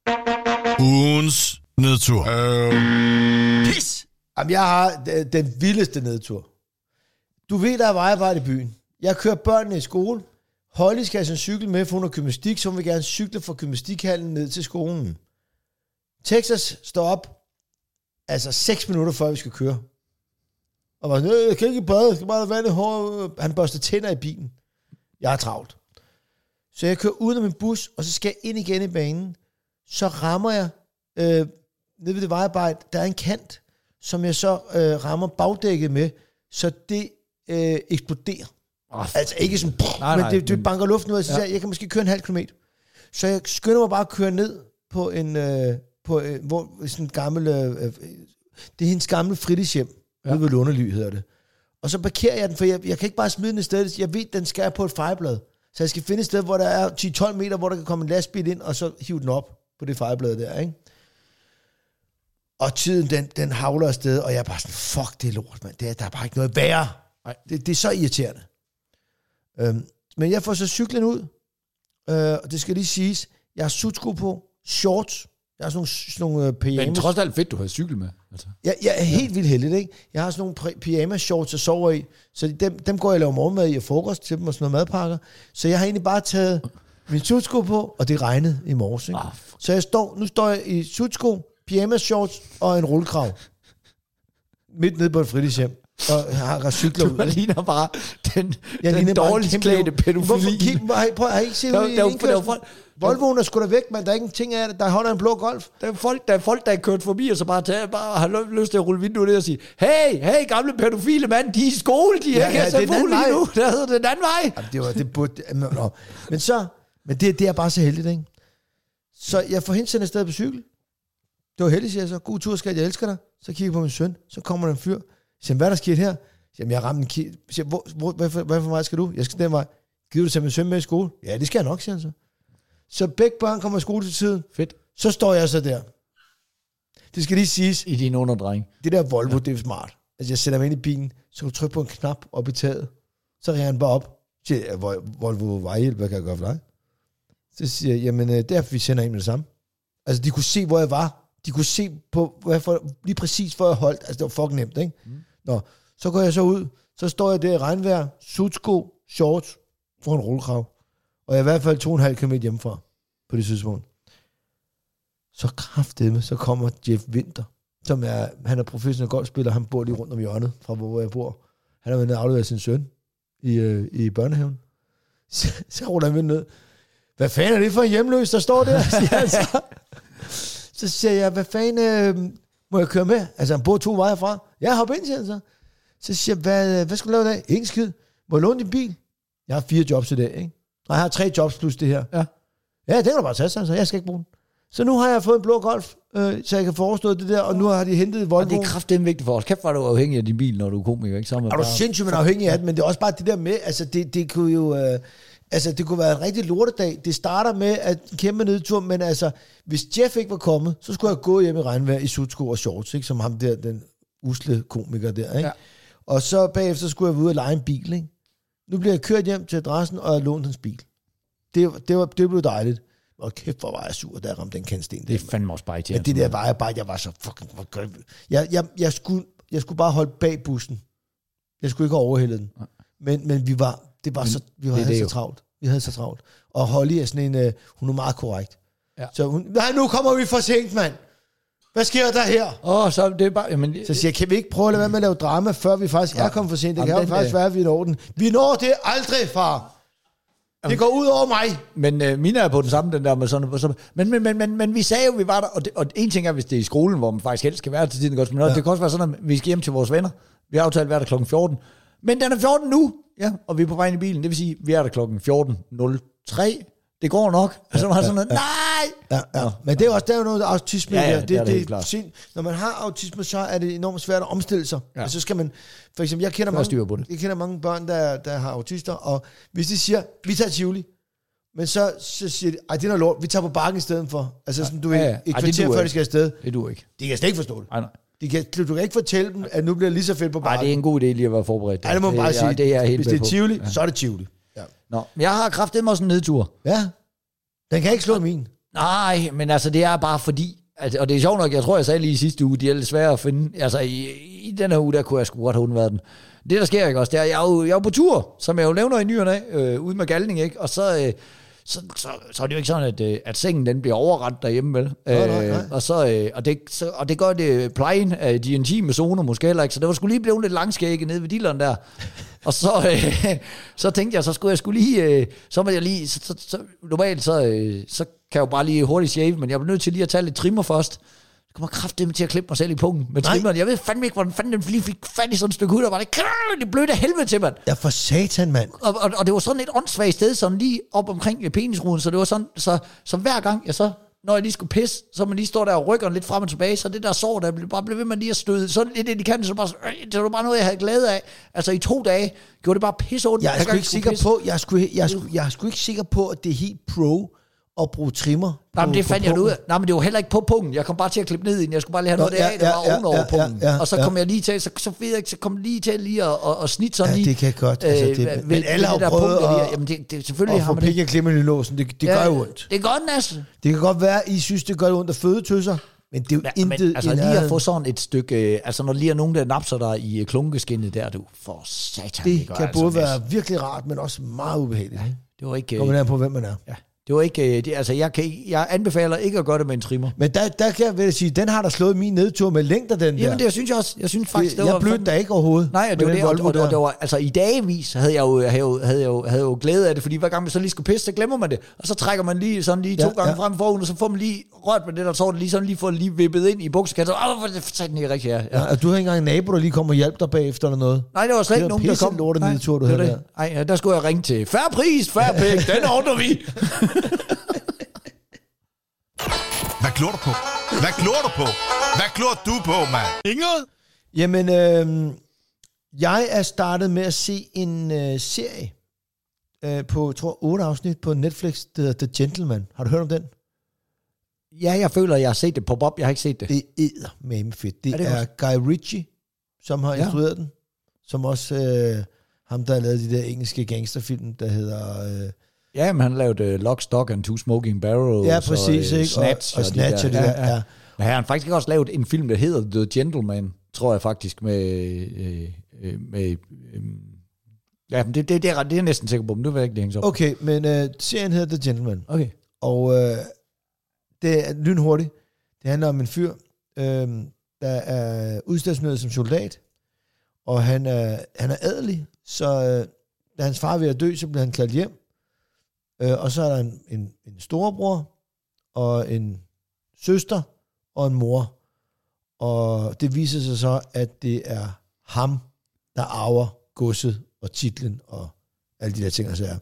Ugens nedtur. Øh. Pis! Jamen, jeg har den vildeste nedtur. Du ved, der er vejarbejde i byen. Jeg kører børnene i skole. Holly skal have sin cykel med, for hun har gymnastik, så hun vil gerne cykle fra gymnastikhallen ned til skolen. Texas står op, altså seks minutter før vi skal køre. Og var sådan, jeg kan ikke bade, jeg skal bare have vand i håret. Han børster tænder i bilen. Jeg er travlt. Så jeg kører ud af min bus, og så skal jeg ind igen i banen. Så rammer jeg, øh, nede ved det vejarbejde, der er en kant, som jeg så øh, rammer bagdækket med, så det øh, eksploderer. Oh, altså ikke sådan, pff, nej, men nej, det, det men, banker luften ud, og så ja. siger jeg, jeg kan måske køre en halv kilometer. Så jeg skynder mig bare at køre ned på en, øh, på øh, hvor, sådan en gammel, øh, det er hendes gamle fritidshjem, ja. Ude ved Lundely hedder det. Og så parkerer jeg den, for jeg, jeg kan ikke bare smide den et sted, jeg ved, den skal på et fejreblad. Så jeg skal finde et sted, hvor der er ti til tolv meter, hvor der kan komme en lastbil ind, og så hive den op på det fejreblad der, ikke? Og tiden, den, den havler afsted, og jeg er bare sådan, fuck, det er lort, mand. Det er, der er bare ikke noget værre. Det, det er så irriterende. Øhm, men jeg får så cyklen ud, øh, og det skal lige siges, jeg har sutsko på, shorts, jeg har sådan nogle, sådan nogle uh, pyjamas. Men trods alt fedt, du har cykel med. Altså. Jeg, jeg er helt vildt heldig, ikke? Jeg har sådan nogle pyjamas shorts, jeg sover i, så dem, dem går jeg og laver morgenmad i og frokost til dem og sådan noget madpakker. Så jeg har egentlig bare taget min sutsko på, og det regnede i morges, ikke? Ah, så jeg står, nu står jeg i sutsko, pyjamas shorts og en rullekrav. Midt nede på et fritidshjem. Og jeg har cykler ud. Du ligner bare den, jeg den ligner dårligst klædte pædofili. Hvorfor kigge? Prøv, jeg har ikke set ud i indkørslen. Volvoen er sgu da væk, men der er ikke en ting af det. Der holder en blå Golf. Der er folk, der er folk, der er kørt forbi, og så bare, tager, bare har lyst til at rulle vinduet ned og sige, hey, hey, gamle pædofile mand, de er i skole, de er ja, ikke ja, så fulde lige nu. Der hedder den anden vej. Jamen, det var, det burde, no. Men så, men det, det er bare så heldigt, ikke? Så jeg får hende sendt afsted på cykel. Det var heldigt, siger jeg så. God tur, skat, jeg elsker dig. Så kigger jeg på min søn, så kommer der en fyr. Siger, hvad er der sket her? Jamen, jeg har ramt en kig. Siger, hvor, hvor, hvad, for, hvad for vej skal du? Jeg skal den vej. Giver du til min søn med i skole? Ja, det skal jeg nok, siger han så. Så begge børn kommer i skole til tiden. Fedt. Så står jeg så der. Det skal lige siges. I din underdreng. Det der Volvo, ja. Det er smart. Altså, jeg sætter mig ind i bilen, så kan du trykke på en knap op i taget. Så ringer han bare op. Så siger jeg, Volvo vejhjælp, hvad kan jeg gøre for dig? Så siger jeg, jamen, derfor vi sender ind med det samme. Altså, de kunne se, hvor jeg var. De kunne se på, hvad for, lige præcis, hvor jeg holdt. Altså, det var fucking nemt, ikke? Mm. Nå, så går jeg så ud. Så står jeg der i regnvejr, sutsko, shorts, for en rullekrav. Og jeg er i hvert fald to og en halv kilometer hjemmefra på det tidspunkt. Så kraftedeme, så kommer Jeff Winter, som er, han er professionel golfspiller, han bor lige rundt om hjørnet fra, hvor jeg bor. Han har været nede og afleveret sin søn i, øh, i børnehaven. Så, så ruller han ned. Hvad fanden er det for en hjemløs, der står der? Siger han så. Så siger jeg, hvad fanden øh, må jeg køre med? Altså, han bor to veje fra. Ja, hop ind, siger han så. Så siger jeg, hvad, hvad skal du lave i dag? Ingen skid. Må jeg låne din bil? Jeg har fire jobs i dag, ikke? Og jeg har tre jobs plus det her. Ja, ja det kan du bare tage, så jeg skal ikke bruge den. Så nu har jeg fået en blå Golf, øh, så jeg kan forestå det der, og nu har de hentet Volvo. Og det er kraftedeme vigtigt for os. Kæft, var du afhængig af din bil, når du er komiker, ikke? Sammen er du bare... sindssygt, man er afhængig af det, men det er også bare det der med, altså det, det kunne jo... Øh, altså det kunne være en rigtig lortedag. Det starter med at kæmpe nedtur, men altså, hvis Jeff ikke var kommet, så skulle jeg gå hjem i regnvejr i sutsko og shorts, ikke? Som ham der, den usle komiker der, ikke? Ja. Og så bagefter skulle jeg ud og lege en bil, ikke? Nu bliver jeg kørt hjem til adressen, og jeg lånt hans bil. Det, det, var, det blev dejligt. Og kæft, hvor var jeg sur, da jeg ramte den kantsten. Det er fandme også bare irriterende. Men det der var jeg bare, jeg var så fucking... Jeg, jeg, jeg, skulle, jeg skulle bare holde bag bussen. Jeg skulle ikke overhælde den. Men, men vi var, det var men, så, vi var, det havde så travlt. Vi havde så travlt. Og Holly er sådan en, uh, hun er meget korrekt. Ja. Så hun, nej, nu kommer vi for sent, mand. Hvad sker der her? Åh, oh, så det er bare... Jamen, så siger jeg, kan vi ikke prøve at lade være med at lave drama, før vi faktisk ja. er kommet for sent? Det jamen, kan jo faktisk være, at vi når den. Vi når det aldrig, far. Det går ud over mig. Men øh, mine er på den samme, den der med sådan... sådan men, men, men, men, men vi sagde jo, vi var der, og, det, og en ting er, hvis det er i skolen, hvor man faktisk helst skal være til tiden, men ja. det kan også være sådan, at vi skal hjem til vores venner. Vi har aftalt at være der klokken fjorten. Men den er fjorten nu, ja, og vi er på vej ind i bilen. Det vil sige, vi er der klokken fjorten nul tre. Det går nok. Og så var sådan noget, nej! Ja, ja. Men det er også der er jo noget autisme. Ja, ja, det, det, er det, det, det, når man har autisme, så er det enormt svært at omstille sig. Ja. Altså, så skal man, for eksempel, jeg kender, mange, jeg kender mange børn, der, der har autister, og hvis de siger, vi tager Tivoli, men så, så siger de, ej, det er noget lort, vi tager på bakken i stedet for. Altså sådan, du ved, ja, ja. et kvarter før de skal afsted. Det du ikke. De kan slet ikke forstå det. Ej, nej. De kan, du kan ikke fortælle dem, at nu bliver det lige så fedt på bakken. Nej, det er en god idé lige at være forberedt. Ej, det må man bare det, sige. Ja, det er helt hvis det er Tivoli, ja. så er det Tivoli. Ja. Nå, jeg har kraftedeme også en nedtur. Ja, den kan ikke slå min. Nej, men altså det er bare fordi, altså, og det er sjovt nok, jeg tror jeg sagde lige i sidste uge, de er lidt svære at finde, altså i, i den her uge, der kunne jeg sgu godt have undværet den. Det der sker ikke også, det er, jeg er jo, jeg er jo på tur, som jeg jo nævner i nyerne, øh, ude med Galning, ikke, og så, øh, så, så, så er det jo ikke sådan, at, øh, at sengen den bliver overrendt derhjemme, vel? Nej, nej, nej. Øh, og, så, øh, og, det, så, og det gør det plejen af de intime zoner måske heller ikke, så det var sgu lige blevet lidt langskægget nede ved dilleren der. Og så, øh, så tænkte jeg, så skulle jeg skulle lige, øh, så må jeg lige, så, så, så, normalt så, øh, så kan jeg jo bare lige hurtigt shave, men jeg blev nødt til lige at tage lidt trimmer først. Jeg kommer kraftedeme til at klippe mig selv i pungen med trimmeren. Jeg ved fandme ikke, hvordan fanden den lige fik fat i sådan et stykke hud, og var det, det blødte af helvede til, mand. Ja, for satan, mand. Og, og, og det var sådan et åndssvagt sted, sådan lige op omkring penisruden, så det var sådan, så, så hver gang jeg så, når jeg lige skulle pisse, så man lige står der og rykker lidt frem og tilbage, så det der sår, der blev, bare blev ved med lige at støde sådan lidt ind i kanten, så bare, det var bare noget, jeg havde glæde af. Altså i to dage gjorde det bare pisse ondt. Jeg er sgu ikke sikker pisse. på, jeg er sgu, jeg, er sgu, jeg er sgu ikke sikker på, at det er helt pro at bruge trimmer. Nej, men det fandt jeg ud af. Nej, men det var heller ikke på pungen. Jeg kom bare til at klippe ned i den. Jeg skulle bare lige have noget ja, af, der ja, var ja, ovenover ja, pungen. Ja, ja, og så kom ja. jeg lige til, så, så ved jeg ikke, så kom lige til lige at, at, at snitte sådan ja, lige. det kan godt. Altså, det, øh, men ved, alle har prøvet punkt, at, jamen det, det, selvfølgelig at få pik og klemmen i låsen. Det, det ja, gør jo ondt. Det gør ondt, altså. Det kan godt være, I synes, det gør ondt at føde tøsser. Men det er jo ja, intet... Men, altså lige at få sådan et stykke... Altså når lige er nogen, der napser dig i klunkeskinnet der, du for satan. Det, det kan altså både være virkelig rart, men også meget ubehageligt. Ja, det var ikke... Kommer nær på, hvem man er. Ja. Det var ikke, det, altså jeg, kan, jeg anbefaler ikke at gøre det med en trimmer. Men der, der kan jeg vel sige, den har der slået min nedtur med længder, den der. Jamen det synes jeg også. Jeg synes faktisk, det, det jeg blødte der ikke overhovedet. Nej, og det var det, og, og, og det var, altså i dagevis havde jeg, jo, havde, jo, havde, jeg jo, havde jeg jo glæde af det, fordi hver gang man så lige skulle pisse, så glemmer man det. Og så trækker man lige sådan lige to ja, gange ja. frem forud, og så får man lige rørt med det der tårn, lige sådan lige får lige vippet ind i buksekassen. Åh, hvor det sagde ikke rigtigt, ja. ja. ja. Og du havde ikke engang en nabo, der lige kom og hjalp dig bagefter eller noget? Nej, det var slet ikke nogen, der kom. Lortet nedtur, du havde der. Nej, der skulle jeg ringe til færre pris, færre penge, den ordner vi. Hvad glor du på? Hvad glor du på? Hvad glor du på, mand? Inget? Jamen, øh, jeg er startet med at se en øh, serie øh, på, jeg tror, otte afsnit på Netflix, der hedder The Gentleman. Har du hørt om den? Ja, jeg føler, jeg har set det pop-up. Jeg har ikke set det. Det er eddermame fedt. Det er, det er Guy Ritchie, som har ja. instrueret den. Som også øh, ham, der har lavet de der engelske gangsterfilm, der hedder... Øh, Ja, men han lavede uh, Lock, Stock and Two Smoking Barrels. Ja, præcis, og, uh, ikke? Snatch. Og, og, og Snatch og det der, ja. ja. Men han har faktisk også lavet en film, der hedder The Gentleman, tror jeg faktisk, med... Øh, øh, med øh, ja, men det, det, det, er, det er jeg næsten sikker på, men det vil jeg ikke hænge op. Okay, men uh, serien hedder The Gentleman. Okay. Og uh, det er lynhurtigt. Det handler om en fyr, øh, der er udstationeret som soldat, og han er, han er adelig, så øh, da hans far er ved at dø, så bliver han kaldt hjem. Øh, og så er der en, en, en storebror, og en søster, og en mor. Og det viser sig så, at det er ham, der arver godset og titlen og alle de der ting, og så er.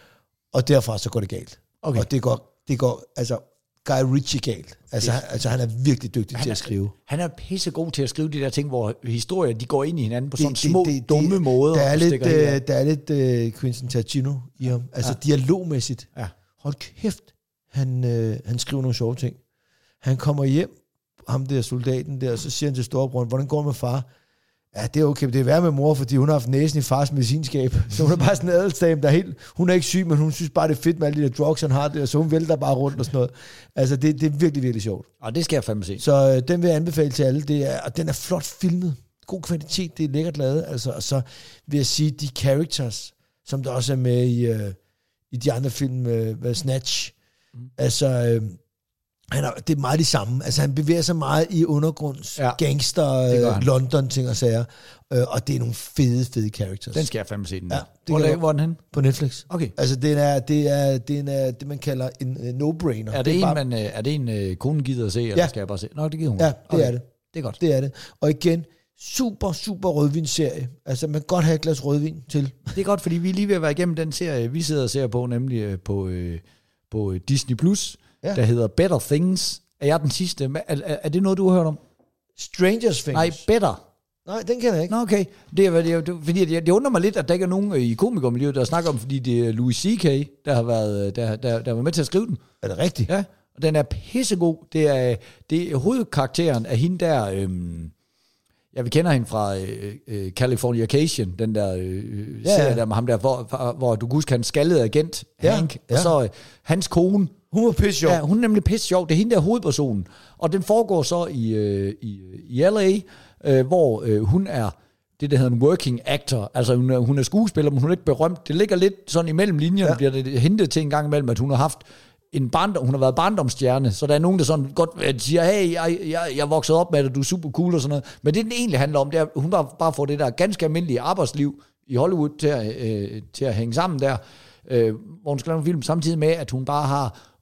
Og derfra så går det galt. Okay. Og det går, det går, altså, Guy Ritchie galt. Altså, han, altså han er virkelig dygtig han til at skrive. Er, han er pissegod til at skrive de der ting, hvor historier, de går ind i hinanden på sådan det, små, det, det, dumme det, måder. Der er lidt, uh, der er lidt uh, Quentin Tarantino i ham. Altså ja. dialogmæssigt. Ja. Hold kæft, han, uh, han skriver nogle sjove ting. Han kommer hjem, ham der soldaten der, og så siger han til storebroren, hvordan går det med far? Ja, det er okay, det er værd med mor, fordi hun har haft næsen i fars medicinskab. Så hun er bare sådan en adelsdame, der er helt... Hun er ikke syg, men hun synes bare, det er fedt med alle de der drugs, han har der, så hun vælter bare rundt og sådan noget. Altså, det, det er virkelig, virkelig sjovt. Og det skal jeg fandme se. Så øh, den vil jeg anbefale til alle. Det er, og den er flot filmet. God kvalitet, det er lækkert lavet. Altså, og så vil jeg sige, de characters, som der også er med i, øh, i de andre film, øh, Snatch, mm. altså... Øh, Han er, det er meget de samme. Altså, han bevæger sig meget i undergrunds, ja, gangster, London, ting og sager. Øh, og det er nogle fede, fede characters. Den skal jeg fandme se den. Ja, hvor, er, hvor er den hen? På Netflix. Okay. Altså, det er, det er, det er det, man kalder en uh, no-brainer. Er det, det er en, bare... man, er det en uh, konen gider at se, eller ja. skal jeg bare se? Nå, det gider hun. Ja, det okay. er det. Det er godt. Det er det. Og igen, super, super rødvinserie. Altså, man kan godt have et glas rødvin til. Det er godt, fordi vi er lige ved at være igennem den serie, vi sidder og ser på, nemlig på, øh, på Disney Plus, ja. der hedder Better Things. Er jeg den sidste? Er, er, er det noget, du har hørt om? Strangers Things? Nej, Better. Nej, den kan jeg ikke. Nå, okay. Det, er, det, er, fordi det, det undrer mig lidt, at der ikke er nogen i komikermiljøet, der snakker om, fordi det er Louis C K, der har været, der, der, der var med til at skrive den. Er det rigtigt? Ja, og den er pissegod. Det er, det er hovedkarakteren af hende der... Øhm, ja, vi kender hende fra øh, øh, Californication, den der øh, ja, serie der med ham der, hvor, hvor du kan huske, han skaldede agent, ja, Hank, ja. Og så øh, hans kone... Hun er pisse sjov. Ja, hun er nemlig pisse sjov. Det er hende der hovedpersonen. Og den foregår så i, øh, i, i L A, øh, hvor øh, hun er det, der hedder en working actor. Altså hun er, hun er skuespiller, men hun er ikke berømt. Det ligger lidt sådan imellem linjerne, ja. bliver det hentet til en gang imellem, at hun har haft en barndom, hun har været barndomsstjerne, så der er nogen, der sådan godt siger, hey, jeg, jeg, jeg voksede op med det, du er super cool og sådan noget. Men det, den egentlig handler om, det er, hun bare, bare får det der ganske almindelige arbejdsliv i Hollywood til at, øh, til at hænge sammen der, øh, hvor hun skal lave en film, samtidig med, at hun bare har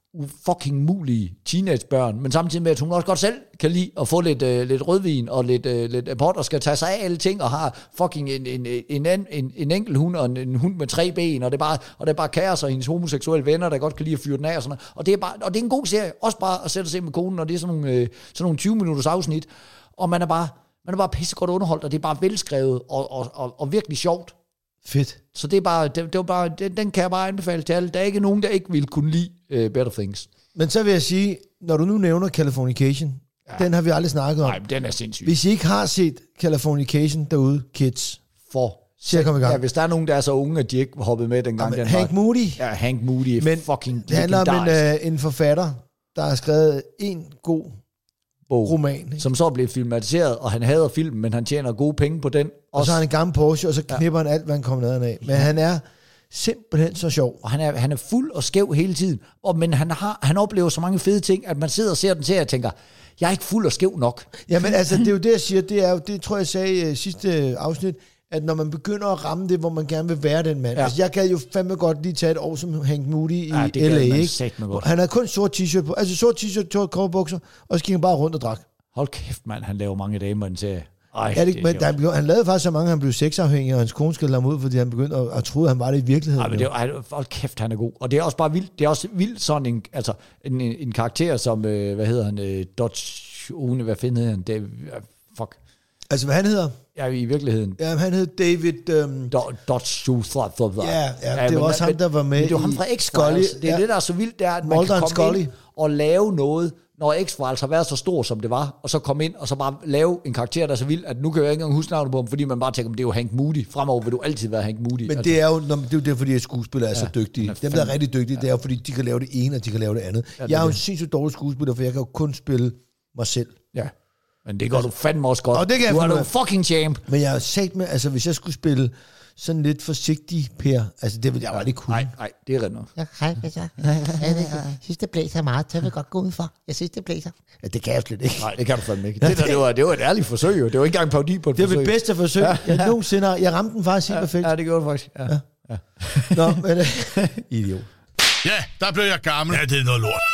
fucking mulige teenagebørn, men samtidig med, at hun også godt selv kan lide at få lidt, øh, lidt rødvin og lidt, øh, lidt apport, og skal tage sig af alle ting, og har fucking en, en, en, en, en, en enkelt hund, og en, en hund med tre ben, og det er bare, og det er bare kaos, og hendes homoseksuelle venner, der godt kan lide at fyre den af, og sådan noget. Og det er bare, og det er en god serie, også bare at sætte sig med konen, og det er sådan nogle, øh, sådan nogle tyve minutters afsnit, og man er bare, man er bare pissegodt underholdt, og det er bare velskrevet, og, og, og, og virkelig sjovt. Fedt. Så det er bare, det, det var bare, den, den kan jeg bare anbefale til alle. Der er ikke nogen, der ikke vil kunne lide uh, Better Things. Men så vil jeg sige, når du nu nævner Californication, ja. den har vi aldrig snakket om. Nej, den er sindssyg. Hvis I ikke har set Californication derude, kids, for så jeg kommer i gang. Ja, hvis der er nogen, der er så unge, at de ikke hoppede med dengang. Ja, den Hank var, Moody. Ja, Hank Moody er men fucking det handler om en, legendarisk. uh, en forfatter, der har skrevet en god Bog, roman. Ikke? som så er blevet filmatiseret, og han hader filmen, men han tjener gode penge på den. Og så har han en gammel Porsche, og så knipper ja. han alt, hvad han kommer ned af. Men han er simpelthen så sjov. Og han er, han er fuld og skæv hele tiden. Og, men han, har, han oplever så mange fede ting, at man sidder og ser den serie og tænker, jeg er ikke fuld og skæv nok. Jamen altså, det er jo det, jeg siger. Det er jo, det tror jeg, jeg sagde i uh, sidste afsnit, at når man begynder at ramme det, hvor man gerne vil være den mand. Ja. Altså, jeg kan jo fandme godt lige tage et år som Hank Moody i ja, L A, ikke? Godt. Han havde kun sort t-shirt på. Altså sort t-shirt, to kortbukser, og så gik han bare rundt og drak. Hold kæft, mand, han laver mange damer i en serie. Ej, ja, det, det men der, blev, han lavede faktisk så mange, han blev sexafhængig, og hans kone skældte ham ud, fordi han begyndte at, at tro, at han var det i virkeligheden. Ej, men det er, hold kæft, han er god. Og det er også bare vildt, det er også vildt sådan en, altså, en, en, en karakter som, øh, hvad hedder han, øh, Dodge, Une, hvad fanden hedder han? Det, fuck. Altså, hvad han hedder? Ja, i virkeligheden. Ja, han hed David... Um... Do, Dodge, ja, ja, det var også ham, der var med. Det var ham fra X-Files. Det er ja. det, der er så vildt, det er, at man Mulder kan komme Scully. ind og lave noget, når X-Files har været så stor, som det var, og så komme ind og så bare lave en karakter, der er så vild, at nu kan jeg ikke engang huske navnet på ham, fordi man bare tænker, det er jo Hank Moody. Fremover vil du altid være Hank Moody. Men altså. det er jo det er jo det, fordi skuespillere er ja, så dygtige. Dem, der er rigtig dygtige, ja. det er jo, fordi de kan lave det ene, og de kan lave det andet. Ja, det jeg er jo en sindssygt dårlig skuespiller, for jeg kan jo kun spille mig selv. Ja, men det gør du fandme også godt. Og det kan du jeg er jo fucking champ. Men jeg har sagt med, altså hvis jeg skulle spille sådan lidt forsigtig Per, altså det ville jeg aldrig kunne. Nej, nej, det er rigtigt. Ja, hej, Peter. Jeg synes, det blæser meget. Det vil godt gå ud for. Jeg synes, det blæser. Ja, det kan jeg slet ikke. Nej, det kan du fandme ikke. Det, der, det, var, det var et ærligt forsøg, jo. Det var ikke engang parodi på et det forsøg. Det var det bedste forsøg, ja. jeg nogensinde har. Jeg ramte den faktisk helt ja, perfekt. Ja, det gjorde du faktisk. Ja. Ja. Ja. Nå, men idiot. Ja, der blev jeg gammel. Ja, det er noget lort.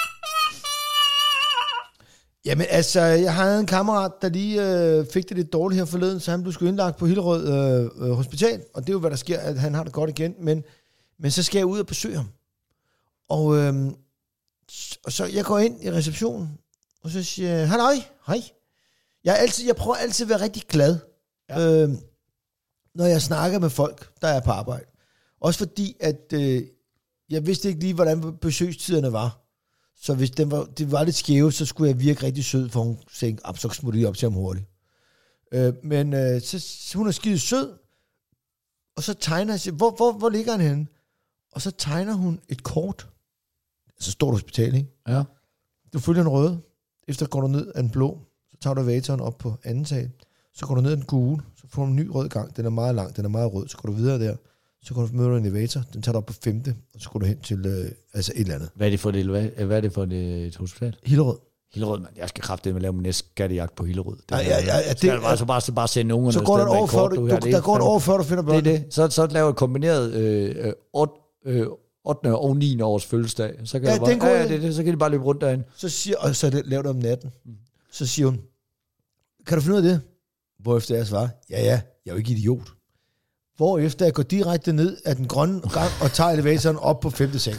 Jamen altså, jeg havde en kammerat, der lige øh, fik det lidt dårligt her forleden, så han blev sgu indlagt på Hillerød øh, øh, Hospital, og det er jo, hvad der sker, at han har det godt igen, men, men så skal jeg ud og besøge ham. Og, øh, og så jeg går ind i receptionen, og så siger jeg, hej, hej. Jeg, er altid, jeg prøver altid at være rigtig glad, ja. øh, når jeg snakker med folk, der er på arbejde. Også fordi, at øh, jeg vidste ikke lige, hvordan besøgstiderne var. Så hvis den var, det var lidt skæve, så skulle jeg virke rigtig sød, for hun sagde, så smutter lige op til ham hurtigt. Øh, men øh, så, hun er skide sød, og så tegner jeg, hvor, hvor, hvor ligger han henne? Og så tegner hun et kort. Så står du på hospitalet, ikke? Ja. Du følger en røde, efter går du ned af en blå, så tager du elevatoren op på anden sal, så går du ned af den gule, så får du en ny rød gang, den er meget lang, den er meget rød, så går du videre der, så kan du møde en elevator, den tager dig op på femte, og så går du hen til øh, altså et eller andet. Hvad er det for et, hvad er det for et, et hospital? Hillerød. Hillerød, man. Jeg skal kraftedeme lave min næste skattejagt på Hillerød. Det ja, ja, ja, ja, det, skal bare, så bare, så bare sende ungerne. Så går der et år før, du, du, der går et år før, du finder børn. Det er det. Så, så laver et kombineret øh, ottende og niende års fødselsdag. Så kan, ja, bare, ja, ja, det, det, så kan de bare løbe rundt derinde. Så siger, og så laver det om natten. Så siger hun, kan du finde ud af det? Hvorefter jeg svarer, ja ja, jeg er jo ikke idiot. Hvorefter jeg går direkte ned af den grønne gang og tager elevatoren op på femte sal.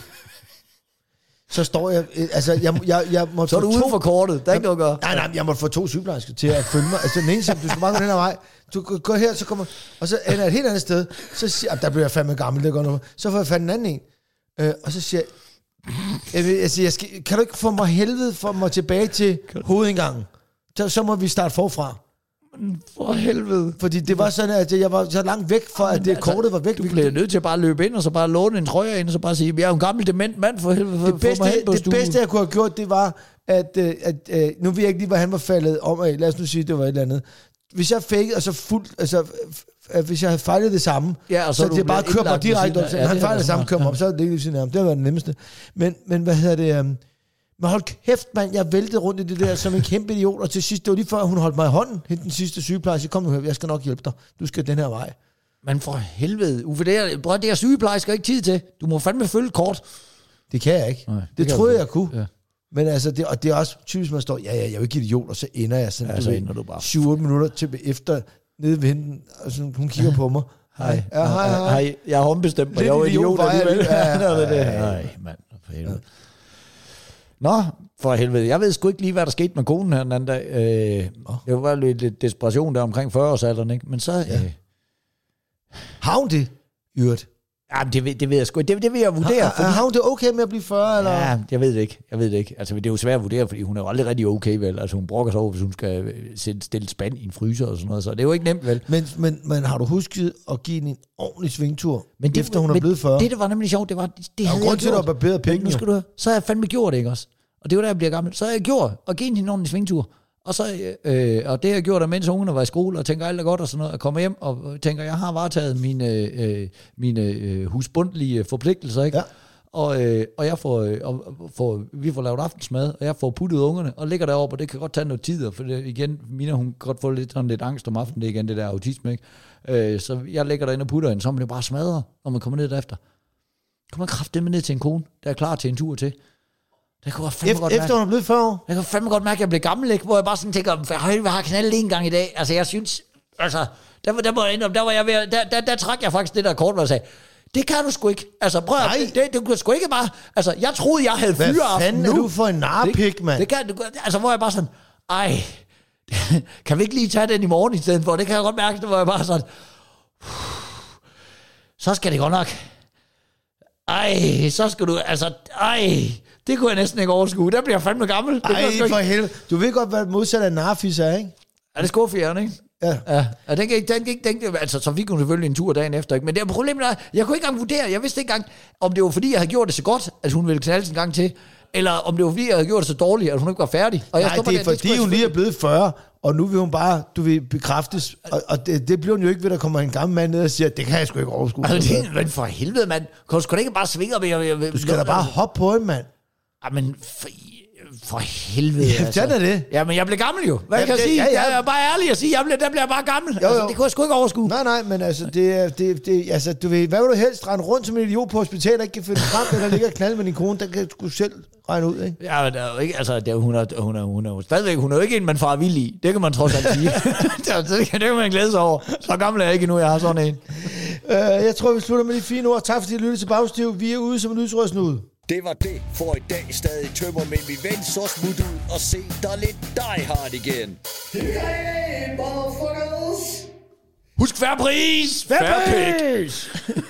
Så står jeg, altså jeg, jeg, jeg måtte så er du ude for kortet, der er ikke noget at gøre. Nej, nej, jeg måtte få to sygeplejersker til at følge mig. Altså den ene siger, du skal bare gå den her vej. Du går her, så kommer, og så ender jeg et helt andet sted. Så siger jeg, der bliver jeg fandme gammel, det går noget. Så får jeg fat en anden en. Øh, og så siger jeg, jeg, jeg, siger, jeg skal, kan du ikke få mig helvede for mig tilbage til hovedindgangen? Så, så må vi starte forfra. For helvede. Fordi det var sådan, at jeg var så langt væk for, at det altså, kortet var væk. Du blev nødt til at bare løbe ind, og så bare låne en trøje ind, og så bare sige, jeg er jo en gammel dement mand, for helvede. For, det bedste, for det bedste, jeg kunne have gjort, det var, at, at, at, at nu ved jeg ikke lige, hvad han var faldet om af. Lad os nu sige, det var et eller andet. Hvis jeg fik, altså fuldt, altså, hvis jeg havde fejlet det samme, ja, og så, så det bare kører mig direkte op. Ja, han fejlede det samme, kører mig op, så er det ikke sådan her. Det var det nemmeste. Men, men hvad hedder det... Um, Men hold kæft, mand, jeg væltede rundt i det der som en kæmpe idiot, og til sidst, det var lige før, hun holdt mig i hånden, hende den sidste sygeplejerske, kom nu her, jeg skal nok hjælpe dig, du skal den her vej. Men for helvede, Uffe, det er, bror, det er sygeplejersker ikke tid til, du må fandme følge kort. Det kan jeg ikke. Nej, det det det troede jeg, jeg kunne. Ja. Men altså, det, og det er også typisk, man står, ja, ja, jeg er jo ikke idiot, og så ender jeg sådan, ja, så ender du bare syv otte minutter til efter, nede ved hende, og sådan, hun kigger på mig. Hej. Ja, hej, hej. hej. Jeg har ombestemt mig. Lidt Jeg er jo idiot, idiot var jeg alligevel. lidt. Ja, ja, ja, det. ja. Nej, mand. For helvede. Nå, for helvede. Jeg ved sgu ikke lige, hvad der skete med konen her den anden dag. Øh, det var lidt, lidt desperation der omkring fyrre-årsalderen, ikke? Men så... Ja. Øh, har hun det, Jyrt? Jamen, det ved, det ved jeg sgu ikke. Det, det vil jeg vurdere. Har, fordi... har hun det okay med at blive fyrre, eller? Ja, jeg ved det ikke. Jeg ved det ikke. Altså, det er jo svært at vurdere, fordi hun er jo aldrig rigtig okay, vel? Altså, hun brokker sig over, hvis hun skal sætte stille spand i en fryser og sådan noget, så det er jo ikke nemt, vel? Men, men, men har du husket at give hende en ordentlig svingtur, men det, efter hun er blevet fyrre? Det, der var nemlig sjovt, det var, det, det havde grund jeg til, at du har barberet penge, nu skal du høre, så har jeg fandme gjort det, ikke også? Og det var da jeg bliver gammel. Så har jeg gjort, og givet hende en ordentlig svingtur. Og, så, øh, og det har jeg gjort, mens ungerne var i skole, og tænker alt er godt og sådan noget, og kommer hjem og tænker, jeg har varetaget mine, øh, mine øh, husbundlige forpligtelser, ikke? Ja. Og, øh, og, jeg får, øh, og får, vi får lavet aftensmad, og jeg får puttet ungerne, og ligger deroppe, og det kan godt tage noget tid, for det, igen, Mina, hun kan godt få lidt, sådan lidt angst om aftenen, det er igen det der autisme, ikke? Øh, så jeg ligger derinde og putter hende, så man det bare smadrer, og man kommer ned derefter. Kommer man kraftedeme ned til en kone, der er klar til en tur til. Det kunne fandme Efter, godt efter hun er blevet fyrre år? Jeg kan fandme godt mærke, at jeg blev gammel, ikke? Hvor jeg bare sådan tænker, jeg har knaldet en gang i dag. Altså, jeg synes, altså, der, der, må jeg, der var jeg ved, der, der, der trak jeg faktisk det der kort, hvor jeg sagde, det kan du sgu ikke. Altså, prøv at, det, det, det kunne sgu ikke bare, altså, jeg troede, jeg havde fyreaften nu. Hvad fanden er du for en narpik, mand? Det, det kan, altså, hvor jeg bare sådan, ej, kan vi ikke lige tage den i morgen i stedet for? Det kan jeg godt mærke, det var jeg bare sådan, så skal det godt nok. Ej, så skal du, altså, ej, det kunne jeg næsten ikke overskue. Der bliver jeg fandme gammel. Det ej, ikke... for helvede. Du ved godt, hvad modsat af narfis er, ikke? Er det skuffejern, ikke? Ja. Ja, ja den gik, den gik, den gik, altså, så fik hun selvfølgelig en tur dagen efter, ikke? Men det er problemet, er, jeg kunne ikke engang vurdere, jeg vidste ikke engang, om det var fordi, jeg havde gjort det så godt, at hun ville knalde en gang til, eller om det var fordi, jeg havde gjort det så dårligt, at hun ikke var færdig. Og jeg Nej, det er der, fordi, hun lige er blevet fyrre, og nu vil hun bare, du vil bekræftes, og, og det, det bliver hun jo ikke ved, der kommer en gammel mand ned og siger, det kan jeg sgu ikke overskue. Altså, det, men for helvede, mand. Kan du sgu da ikke bare svinge op? Jeg, jeg, du skal da bare hoppe på hende, mand. Jamen, for, for helvede. Ja, altså. er det. Ja, men jeg blev gammel jo. Hvad ja, kan jeg det, sige? Ja, ja. Jeg er bare ærlig at sige, jeg blev, der bliver jeg bare gammel. Jo, jo. Altså, det kunne jeg sgu ikke overskue. Nej, nej, men altså, det er, det, det, altså, du ved, hvad vil du helst rende rundt som en idiot på hospitalet, der ikke kan finde frem, eller ligger og knalde med din kone, der kan du selv regne ud, ikke? Ja, men der er jo ikke, altså, der, hun, er, hun, er, hun er jo stadigvæk, hun er jo ikke en, man farer vild i. Det kan man trods alt sige. det, det, kan, det kan man glæde sig over. Så gammel er jeg ikke endnu, jeg har sådan en. Uh, jeg tror, vi slutter med de fine ord. Tak fordi I lyttede til Bagstiv. Vi er ude som en lysrødsnude. Det var det for i dag. Stadig tømmer, men vi vender så smut ud og se der lidt Die Hard igen. Husk færre pris! Færre pris!